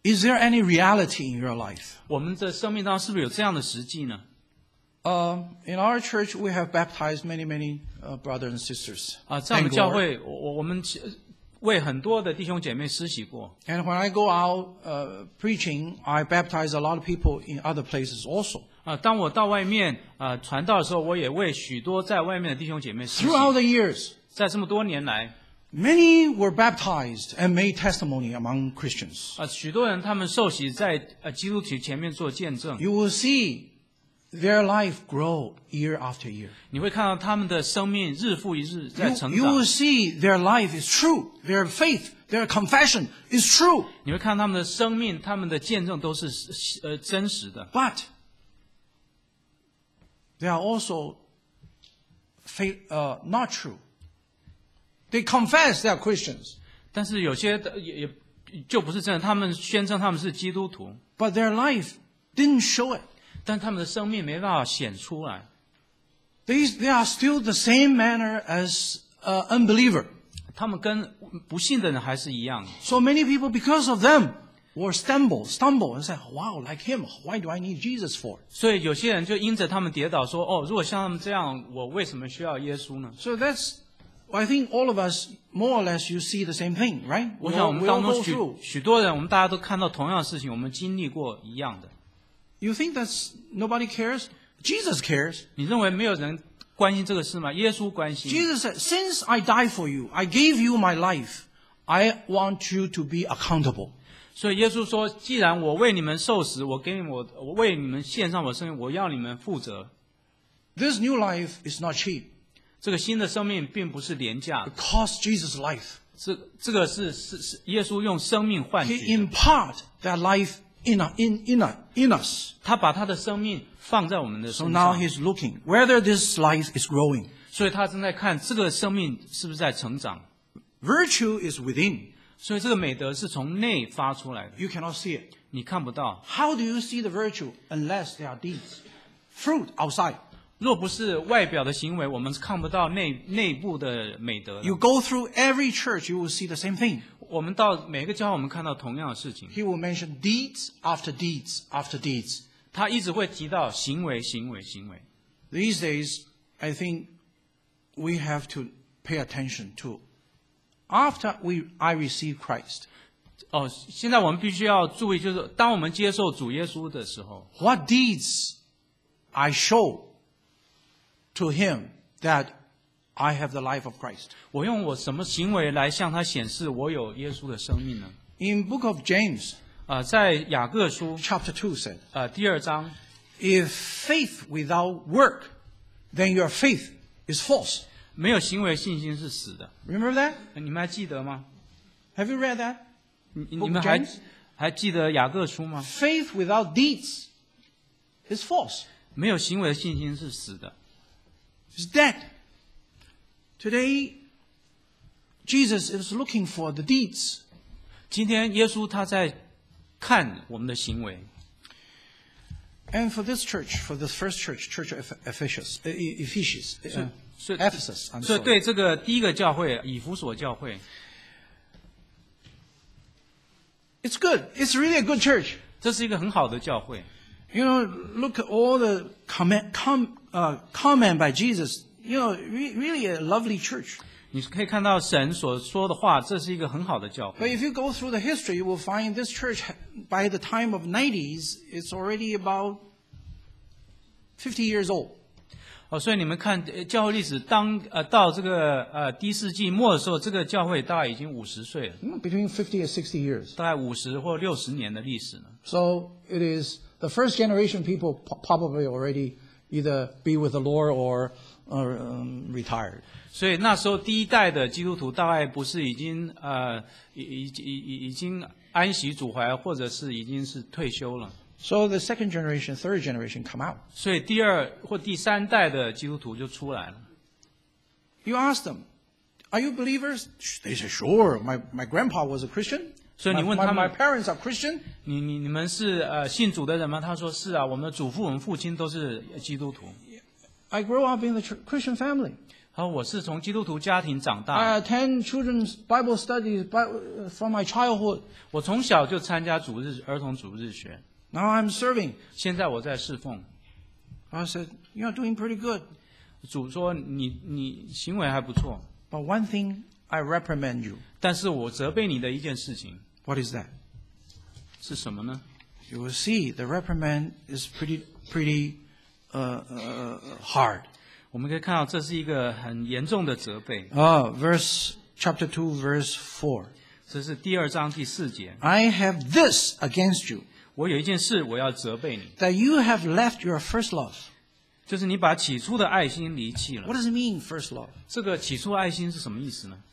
Is there any reality in your life? 我们的生命当中是不是有这样的实际呢？ In our church, we have baptized many brothers and sisters. 在我们 Thank 教 God. 会，我们为很多的弟兄姐妹施洗过。 And when I go out preaching, I baptize a lot of people in other places also. 当我到外面传道的时候，我也为许多在外面的弟兄姐妹施洗。 Throughout the years, 在这么多年来， many were baptized and made testimony among Christians. 许多人他们受洗在基督徒前面做见证， You will see their life grow year after year. 你会看到他们的生命日复一日在成 You 长 will。see their life is true. Their faith, their confession is true. 你会看他们的生命，他们的见证都是真实的。 But they are also not true. They confess they are Christians, 但是有些的也就不是真的，他们宣称他们是基督徒， but their life didn't show it. 但他们的生命没办法显出来。 They are still the same manner as unbeliever. 他们跟不信的人还是一样的。 So many people, because of them, will stumble and say, wow, like him, why do I need Jesus for? 所以有些人就因着他们跌倒说：“哦，如果像他们这样，我为什么需要耶稣呢 So I think all of us, more or less, you see the same thing, right?？” 我 We 想 all, 我们 we 当 all 中 go through. 许多人，我们大家都看到同样的事情，我们经历过一样的。 You think nobody cares? Jesus cares. 你认为没有人关心这个事吗？耶稣关心。 Jesus said, since I died for you, I gave you my life, I want you to be accountable. 所以耶稣说：“既然我为你们受死，我为你们献上我生命，我要你们负责。 This new life is not cheap. 这个新的生命并不是廉价 It，cost Jesus life. 这个是耶稣用生命换 He 取的。 impart that life in us. 他把他的生命放在我们的 So 身 now 上， he's looking whether this life is growing. 所以他正在看这个生命是不是在成长。 Virtue is within. 所以这个美德是从内发出来的， You cannot see it. 你看不到。 How do you see the virtue unless there are deeds? Fruit outside. 若不是外表的行为，我们是看不到内部的美德的。 You go through every church, you will see the same thing. 我们到每个教会，我们看到同样的事情。 He will mention deeds after deeds after deeds. 他一直会提到行为。 These days, I think we have to pay attention to after I receive Christ. 现在我们必须要注意，就是当我们接受主耶稣的时候， What deeds I show to him that I have the life of Christ. 我用我什么行为来向他显示我有耶稣的生命呢？ In book of James, 在雅各书 chapter 2 said, 第2章， if faith without work, then your faith is false. 没有行为信心是死的。 Remember that? 你们还记得吗？ Have you read that? 你 Book 们 of 还 James? 还记得雅各书吗？ Faith without deeds is false. 没有行为的信心是死的。 It's dead. Today, Jesus is looking for the deeds. 今天耶稣他在看我们的行为。 And for this church, for the first church, Church of Ephesus, So- Ephesus, I'm 所以 sorry. 对这个第一个教会以弗所教会， It's good. It's really a good church. 这是一个很好的教会。 You know, look at all the comment by Jesus. You know, really a lovely church. 你可以看到神所说的话，这是一个很好的教 But 会。 if you go through the history, you will find this church, by the time of 90s, it's already about 50 years old. 所以你们看教会历史，到这个第一世纪末的时候，这个教会大概已经50岁了， Between 50 and 60 years. 大概50或60年的历史了。 So it is the first generation people probably already either be with the Lord or retired. 所以那时候第一代的基督徒大概不是已经已经安息主怀，或者是已经是退休了。 So the second generation, third generation come out. 所以第二或第三代的基督徒就出来了。 You ask them, are you believers? They say, sure. My grandpa was a Christian. 所以你问他 My 们， parents are Christian. 你们是信主的人吗？他说是啊，我们的祖父、我们父亲都是基督徒。 I grew up in the Christian family. 他说我是从基督徒家庭长 I 大， attend children's Bible studies from my childhood. 我从小就参加儿童主日学， Now I'm serving. 现在我在侍奉。 I said, you're doing pretty good. 主说你行为还不错， But one thing, I reprimand you. 但是我责备你的一件事情 What is that? 是什么呢？ You will see the reprimand is pretty hard. 我们可以看到这是一个很严重的责备。 Chapter 2, verse 4. 这是第2章第4节。 I have this against you, 我有一件事我要责备你， that you have left your first love. 就是你把起初的爱心离弃了。 What does it mean, first love? 这个起初的爱心是什么意思呢？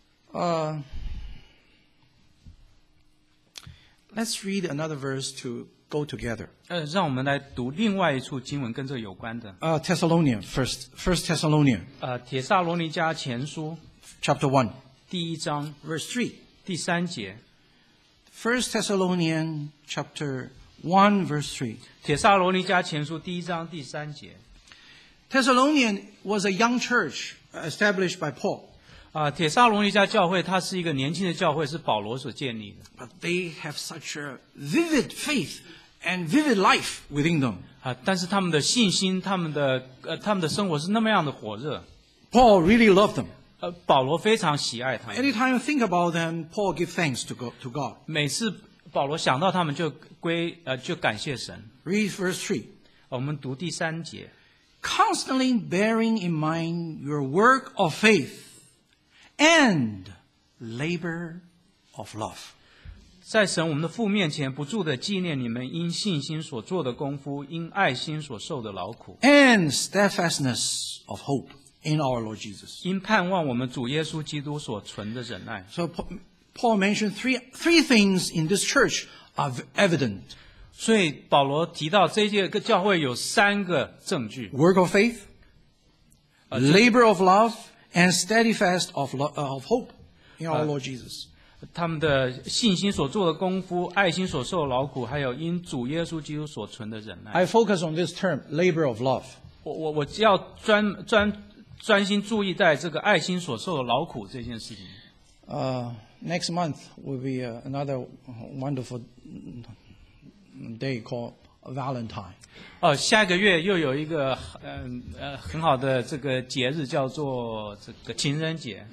Let's read another verse to go together. 让我们来读另外一处经文跟这个有关的。 First Thessalonians, 帖撒罗尼迦前书 chapter 1, 第1章 verse 3. 第3节。 First Thessalonians, chapter 1, verse 3. 帖撒罗尼迦前书第1章第3节。 Thessalonians was a young church established by Paul, 帖撒罗尼迦教会它是一个年轻的教会，是保罗所建立的。 but they have such a vivid faith and vivid life within them. 但是他们的信心，他们的生活是那么样的火热。 Paul really loved them. 保罗非常喜爱他们。 Anytime you think about them, Paul gives thanks to God. 每次保罗想到他们就感谢神。 Read verse 3. 我们读第3节。 Constantly bearing in mind your work of faith and labor of love. 在神我们的父面前，不住地纪念你们因信心所做的功夫，因爱心所受的劳苦， And steadfastness of hope in our Lord Jesus. 因盼望我们主耶稣基督所存的忍耐。 So Paul mentioned three things in this church are evident. 所以保罗提到这个教会有3个证据： Work of faith, labor of love, and steadfast of hope in our Lord Jesus. 他们的信心所做的功夫，爱心所受的劳苦，还有因主耶稣基督所存的忍耐。 I focus on this term, labor of love. 我要专心注意在这个爱心所受的劳苦这件事情。 Next month will be another wonderful day called Valentine. 下个月又有一个很好的这个节日，叫做这个情人节。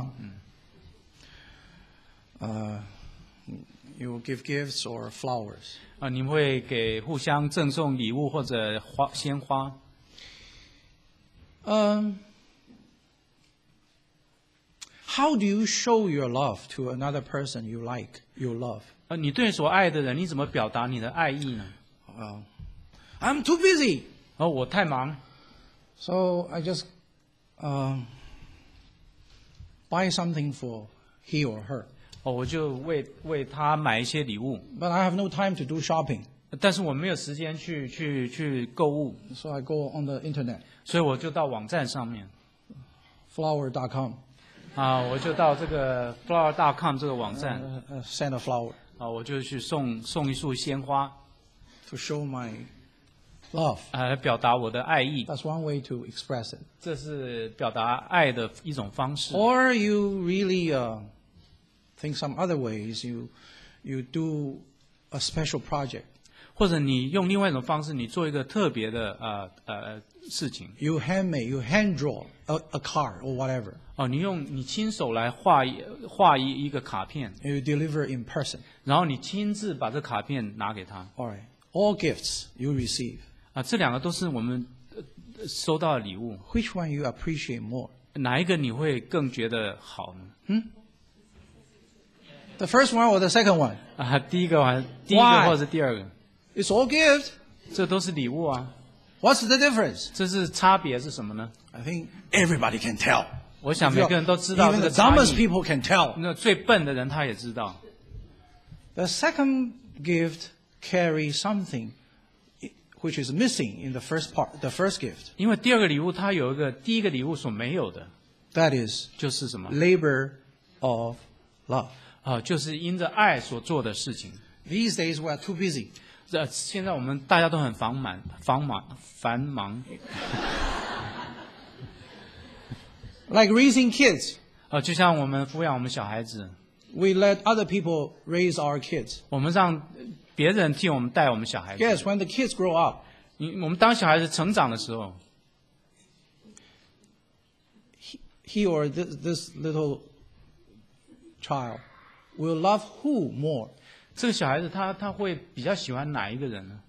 You will give gifts or flowers. 你们会给互相赠送礼物或者鲜花。 How do you show your love to another person you like, you love? 你对所爱的人，你怎么表达你的爱意呢？ I'm too busy, 我太忙， so I just buy something for he or her. 我就为他买一些礼物， But I have no time to do shopping, 但是我没有时间去购物， so I go on the internet, 所以我就到网站上面， flower.com, 我就到这个 flower.com 这个网站， send a flower 我就去送一束鲜花， to show my love. 来表达我的爱意， That's one way to express it. 这是表达爱的一种方式。 Or you really think some other ways. You do a special project. 或者你用另外一种方式，你做一个特别的事情。 You hand draw a card or whatever. 你亲手来画一个卡片， You deliver in person. 然后你亲自把这卡片拿给他。 All right. All gifts you receive. 这2个都是我们收到的礼物， Which one you appreciate more? 哪一个你会更觉得好呢？ The first one or the second one? 第一个或者是第2个， It's all gift. 这都是礼物啊。 What's the difference? 这是差别是什么呢？ I think everybody can tell. 我想每个人都知道 Even 这 the 个差 dumbest 异。 people can tell. 那最笨的人他也知道。 The second gift carries something which is missing in the first part, the first gift. 因为第2个礼物它有一个第一个礼物所没有的， That is 就是什么？ labor of love. 就是因着爱所做的事情。 These days we are too busy. 现在我们大家都很繁忙。 Like raising kids. 就像我们抚养我们小孩子， We let other people raise our kids. 我们让别人替我们带我们小孩子。 Yes, when the kids grow up, 我们当小孩子成长的时候， he or this little child will love who more? 这个小孩子他会比较喜欢哪一个人呢？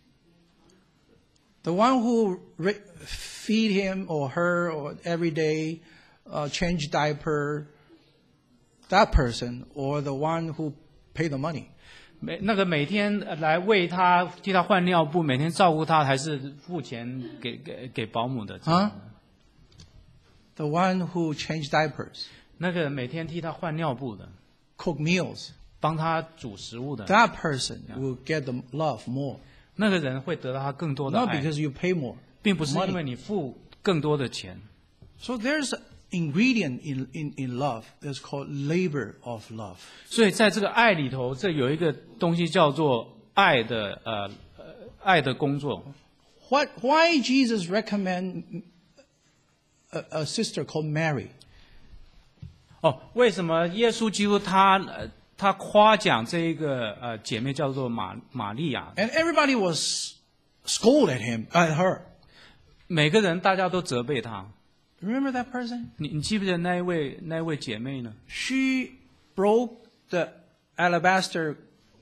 The one who feed him or her or every day, change diaper, that person, or the one who pay the money? 那个每天来喂他、替他换尿布、每天照顾他，还是付钱给保姆的？ 啊 The one who change diapers, 那个每天替他换尿布的， cook meals, 帮他煮食物的， that person will get the love more. 那个人会得到他更多的 Not 爱， because you pay more. 并不是因为你付更多的钱。 So there's an ingredient in love that's called labor of love. 所以在这个爱里头，这有一个东西叫做爱的工作。 Why Jesus recommend a sister called Mary? 为什么耶稣基督他夸奖这一个姐妹叫做玛利亚？ And everybody was scold at her. 每个人大家都责备她。 Remember that person? 你记不记得那一位姐妹呢？ She broke the alabaster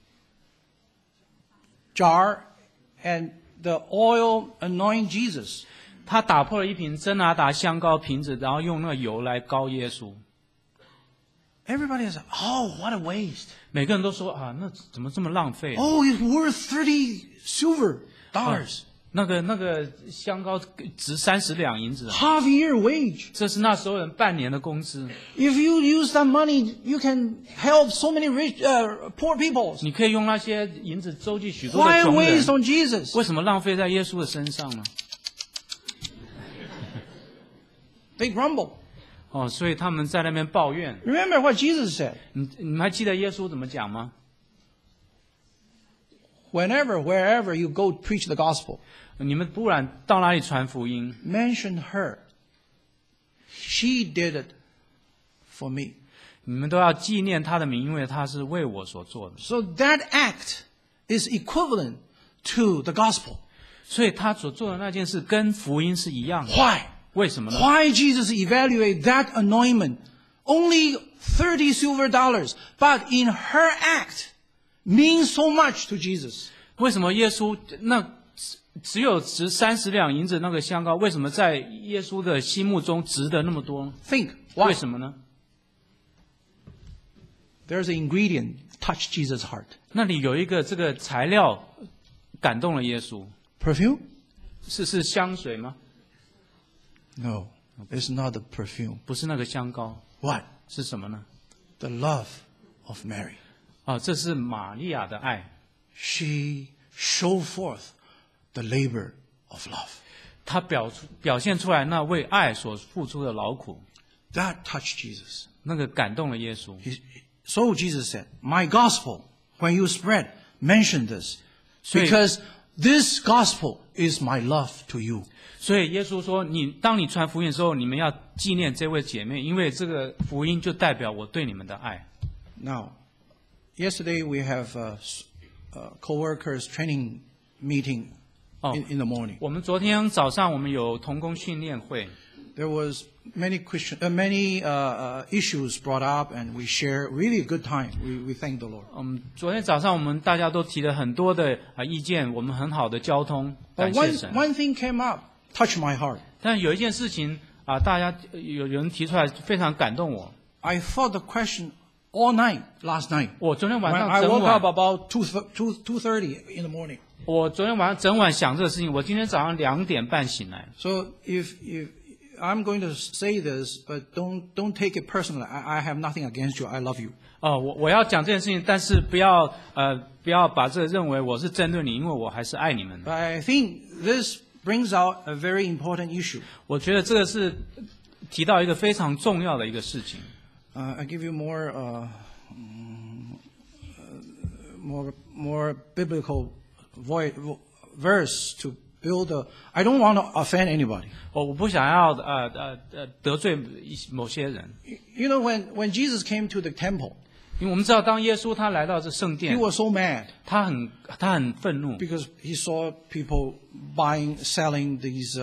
jar and the oil anoint Jesus. 她打破了一瓶真拿达香膏瓶子，然后用那个油来膏耶稣。 Everybody is, oh, what a waste. 每个人都说那怎么这么浪费啊？ Oh, it's worth $30 silver dollars. 那个香膏值30两银子啊， Half year wage. 这是那时候人半年的工资。 If you use that money, you can help so many poor people. 你可以用那些银子周济许多的 Why 穷 waste 人， on Jesus? 为什么浪费在耶稣的身上呢？ They grumble. 所以他们在那边抱怨。 Remember what Jesus said. 你们还记得耶稣怎么讲吗？ Wherever you go preach the gospel, 你们不然到哪里传福音， mention her. She did it for me. 你们都要纪念他的名，因为他是为我所做的。 So that act is equivalent to the gospel. 所以他所做的那件事跟福音是一样的。 Why? 为什么呢？ Why Jesus evaluate that anointment? Only $30 silver dollars, but in her act means so much to Jesus. 为什么耶稣那只有值30两银子那个香膏，为什么在耶稣的心目中值得那么多？ Think, 为 why? 什么呢？ There's an ingredient touch Jesus' heart. 那里有一个这个材料感动了耶稣， Perfume? 是香水吗？ No, it's not the perfume. 不是那个香膏， What? 是什么呢？ The love of Mary. 这是玛利亚的爱， She showed forth the labor of love. 她表现出来那为爱所付出的劳苦， That touched Jesus. 那个感动了耶稣。 So Jesus said, my gospel, when you spread, mention this. 所以- Because this gospel is my love to you. 所以耶稣说：“当你传福音的时候，你们要纪念这位姐妹，因为这个福音就代表我对你们的爱。” Now, yesterday we have co-workers training meeting in the morning. 我们昨天早上我们有同工训练会， There was many issues brought up, and we share really a good time. We thank the Lord. 昨天早上我们大家都提了很多的意见，我们很好的交通， But 感谢神。 one thing came up, touched my heart. 但有一件事情大家有人提出来，非常感动我。 I thought the question all night last night. 我昨天晚 When 上 I 整 woke up 晚， about 2:30 in the morning. 我昨天晚上整晚想这个事情，我今天早上2点半醒来。 So if I'm going to say this, but don't take it personally. I have nothing against you. I love you. 我要讲这件事情，但是不要把这个认为我是针对你，因为我还是爱你们的。 But I think this brings out a very important issue. 我觉得这个是提到一个非常重要的一个事情。 I give you more biblical verse to build a. I don't want to offend anybody. 我不想要得罪某些人， You know, when Jesus came to the temple, 因为我们知道，当耶稣他来到这圣 he 殿， was so mad 他很愤怒， because he saw people buying, selling these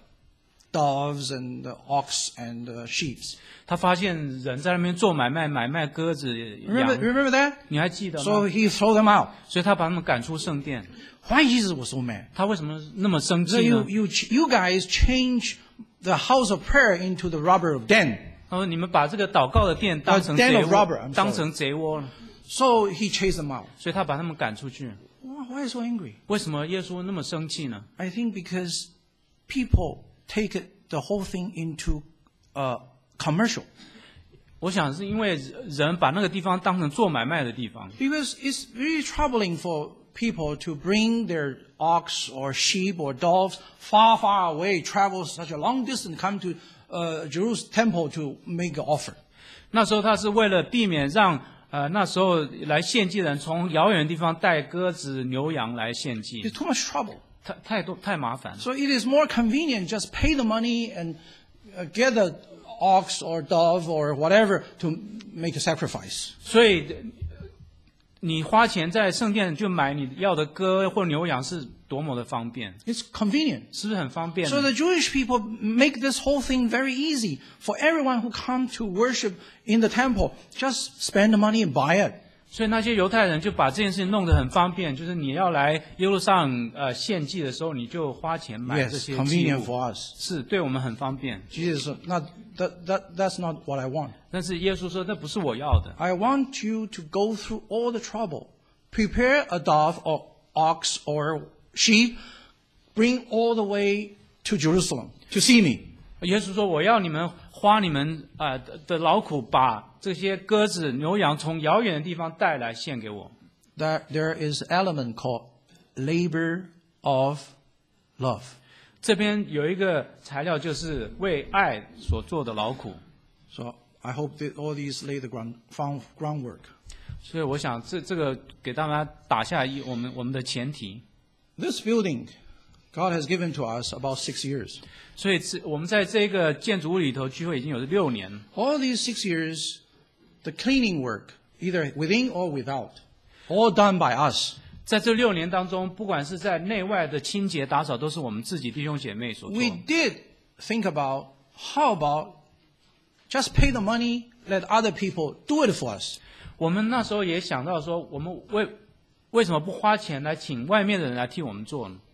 doves and ox and sheep. 他发现人在那边做买卖鸽子、 Remember, 羊， remember that? 你还记得 So 吗？ he threw them out. 所以他把他们赶出圣殿。 Why Jesus was so mad? 他为什么那么生 So 气呢？ you guys change the house of prayer into the robber den. 他说：“你们把这个祷告的殿当成 den 贼 of 窝 robber, I'm，sorry 当成贼窝了。 So he chased them out. 所以他把他们赶出去。 Why so angry? 为什么耶稣那么生气呢？ I think because people take the whole thing into commercial. 我想是因为人把那个地方当成做买卖的地方， Because it's very troubling for people to bring their ox or sheep or doves far, far away, travel such a long distance, come to Jerusalem temple to make an offer. 那时候他是为了避免让那时候来献祭的人从遥远的地方带鸽子、牛羊来献祭， It's too much trouble. 太麻烦了。 So it is more convenient just pay the money and get the ox or dove or whatever to make a sacrifice. 所以你花钱在圣殿就买你要的鸽或牛羊是多么的方便， It's convenient. 是不是很方便 So 呢？ the Jewish people make this whole thing very easy for everyone who come to worship in the temple. Just spend the money and buy it. 所以那些犹太人就把这件事情弄得很方便，就是你要来耶路撒冷献祭的时候，你就花钱买这 Yes, 些祭 convenient 物， for us. 是对我们很方便。 Jesus said, that's not what I want. 但是耶稣说那不是我要的， I want you to go through all the trouble. Prepare a dove or ox or sheep. Bring all the way to Jerusalem to see me. 耶稣说我要你们花你们的劳苦，把这些鸽子、牛羊从遥远的地方带来献给我。 There is an element called labor of love. 这边有一个材料，就是为爱所做的劳苦。 So I hope that all these lay the groundwork. 所以我想这个给大家打下我们的前提。 This building, God has given to us about 6 years. 所以我们在这个建筑物里头聚会已经有6年了。 All these 6 years, the cleaning work, either within or without, all done by us. 在这6年当中，不管是在内外的清洁打扫，都是我们自己弟兄姐妹所做 We 的。 did think about how about just pay the money, let other people do it for us. 我们那时候也想到说，我们为什么不花钱来请外面的人来替我们做呢？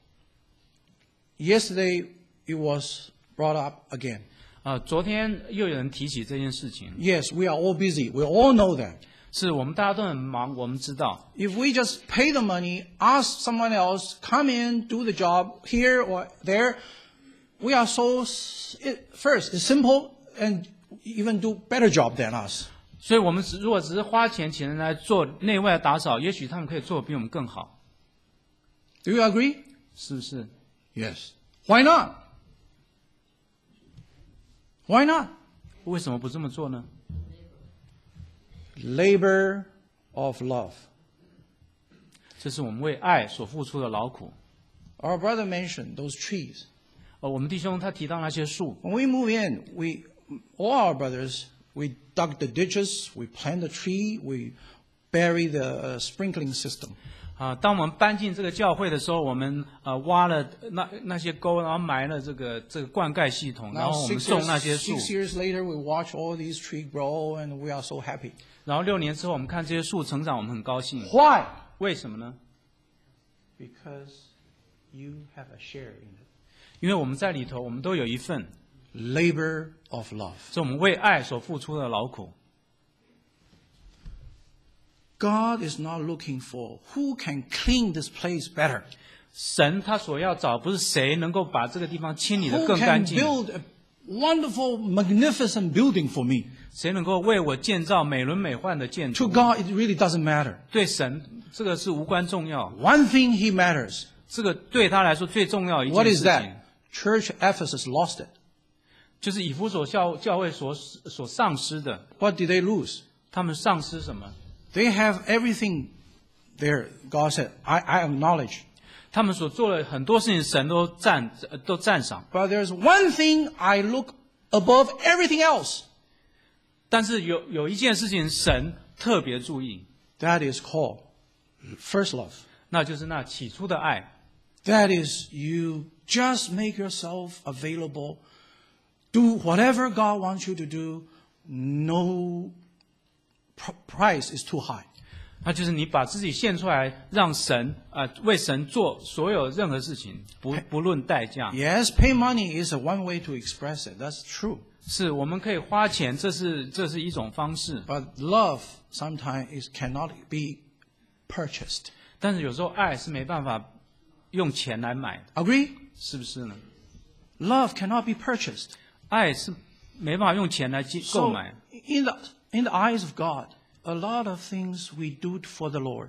Yesterday, it was brought up again. 昨天又有人提起这件事情， Yes, we are all busy. We all know that. 是我们大家都很忙，我们知道。 If we just pay the money, ask someone else, come in, do the job here or there, we are so, first, it's simple and even do better job than us. 所以我们如果只是花钱请人来做内外打扫，也许他们可以做得比我们更好， Do you agree? 是不是？ Yes. Why not? Why not? 为什么不这么做呢？ Labor of love. 这是我们为爱所付出的劳苦。 Our brother mentioned those trees. 我们弟兄他提到那些树， When we move in, all our brothers, we dug the ditches, we plant the tree, we bury the sprinkling system. 当我们搬进这个教会的时候，我们挖了那些沟，然后埋了这个灌溉系统，然 Now 后我们种那些树。 6 years later, we watch all these trees grow and we are so happy. 然后6年之后，我们看这些树成长，我们很高兴。 Why? 为什么呢？ Because you have a share in it. 因为我们在里头，我们都有一份， Labor of love. 是我们为爱所付出的劳苦。 God is not looking for who can clean this place better. 神他所要找不是谁能够把这个地方清理得 Who 更 can 干净， build a wonderful, magnificent building for me? 谁能够为我建造美轮美奂的建 To 筑？ God, it really doesn't matter. 对神这个是无关重要， One thing He matters. 这个对他来说最重要的一 What 件 is 事情 that?，Church Ephesus lost it. 就是以弗所教会所丧失的。 What did they lose? 他们丧失什么？ They have everything there. God said, I acknowledge. 他们所做的很多事情，神都赞赏。 But there's one thing I look above everything else. 但是有一件事情，神特别注意， That is called first love. 那就是那起初的爱。 That is, you just make yourself available. Do whatever God wants you to do. No price is too high. 那就是你把自己献出来，让神为神做所有任何事情，不论代价。 Yes, pay money is one way to express it. That's true. 是我们可以花钱，这是一种方式。 But love sometimes cannot be purchased. 但是有时候爱是没办法用钱来买的， Agree? 是不是呢？ Love cannot be purchased. 爱是没办法用钱来购 So 买。 in the eyes of God, a lot of things we do for the Lord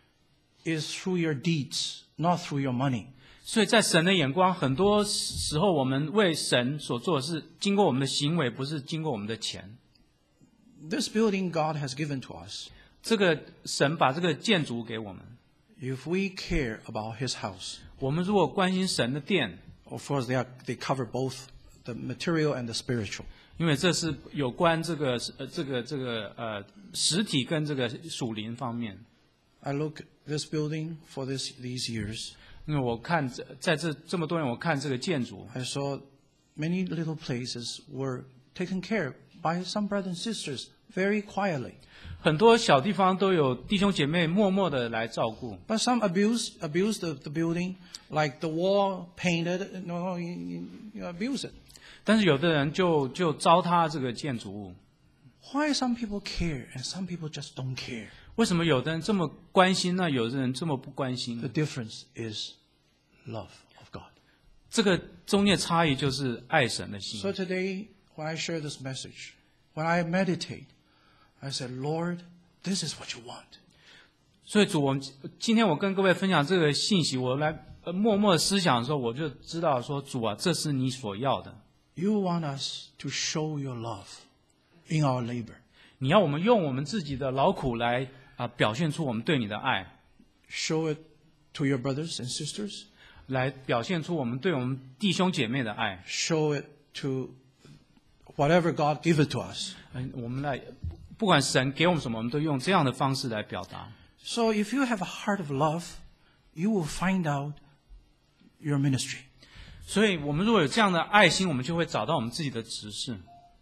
is through your deeds, not through your money. 所以在神的眼光，很多时候我们为神所做的是经过我们的行为，不是经过我们的钱。 This building God has given to us. 这个神把这个建筑给我们， If we care about His house, 我们如果关心神的殿， of course they cover both the material and the spiritual. 因为这是有关这个实体跟这个属灵方面。 I look this building for these years. 因为我看在这么多年，我看这个建筑， I saw many little places were taken care by some brothers and sisters very quietly. 很多小地方都有弟兄姐妹默默的来照顾。 But some abuse the building, like the wall painted. No, you abuse it. 但是有的人就糟蹋这个建筑物。 Why some people care and some people just don't care? 为什么有的人这么关心，那有的人这么不关心 The？ difference is love of God. 这个中间差异就是爱神的心。 So today, when I share this message, when I meditate, I said, Lord, this is what you want. 所以主，今天我跟各位分享这个信息，我来默默的思想的时候，我就知道说，主啊，这是你所要的。 You want us to show your love in our labor. 你要我们用我们自己的劳苦来表现出我们对你的爱， Show it to your brothers and sisters. 来表现出我们对我们弟兄姐妹的爱。 Show it to whatever God give it to us. 我们来，不管神给我们什么，我们都用这样的方式来表达。 So if you have a heart of love, you will find out your ministry. 所以我们如果有这样的爱心，我们就会找到我们自己的职事。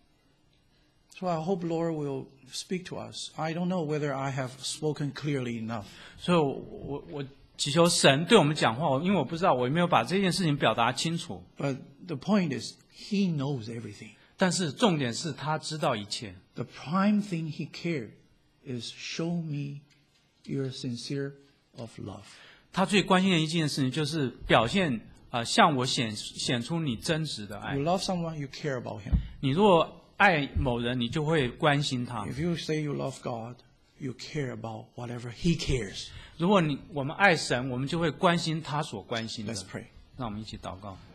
So I hope Lord will speak to us. I don't know whether I have spoken clearly enough. 所以我祈求神对我们讲话，因为我不知道我有没有把这件事情表达清楚。 But the point is, He knows everything. 但是重点是他知道一切。 The prime thing He cared is show me your sincere of love. 他最关心的一件事情就是表现向我显出你真实的爱 You。love someone, you care about him. 你如果爱某人，你就会关心他。 If you say you love God, you care about whatever He cares. 如果我们爱神，我们就会关心他所关心的。 Let's pray. 让我们一起祷告。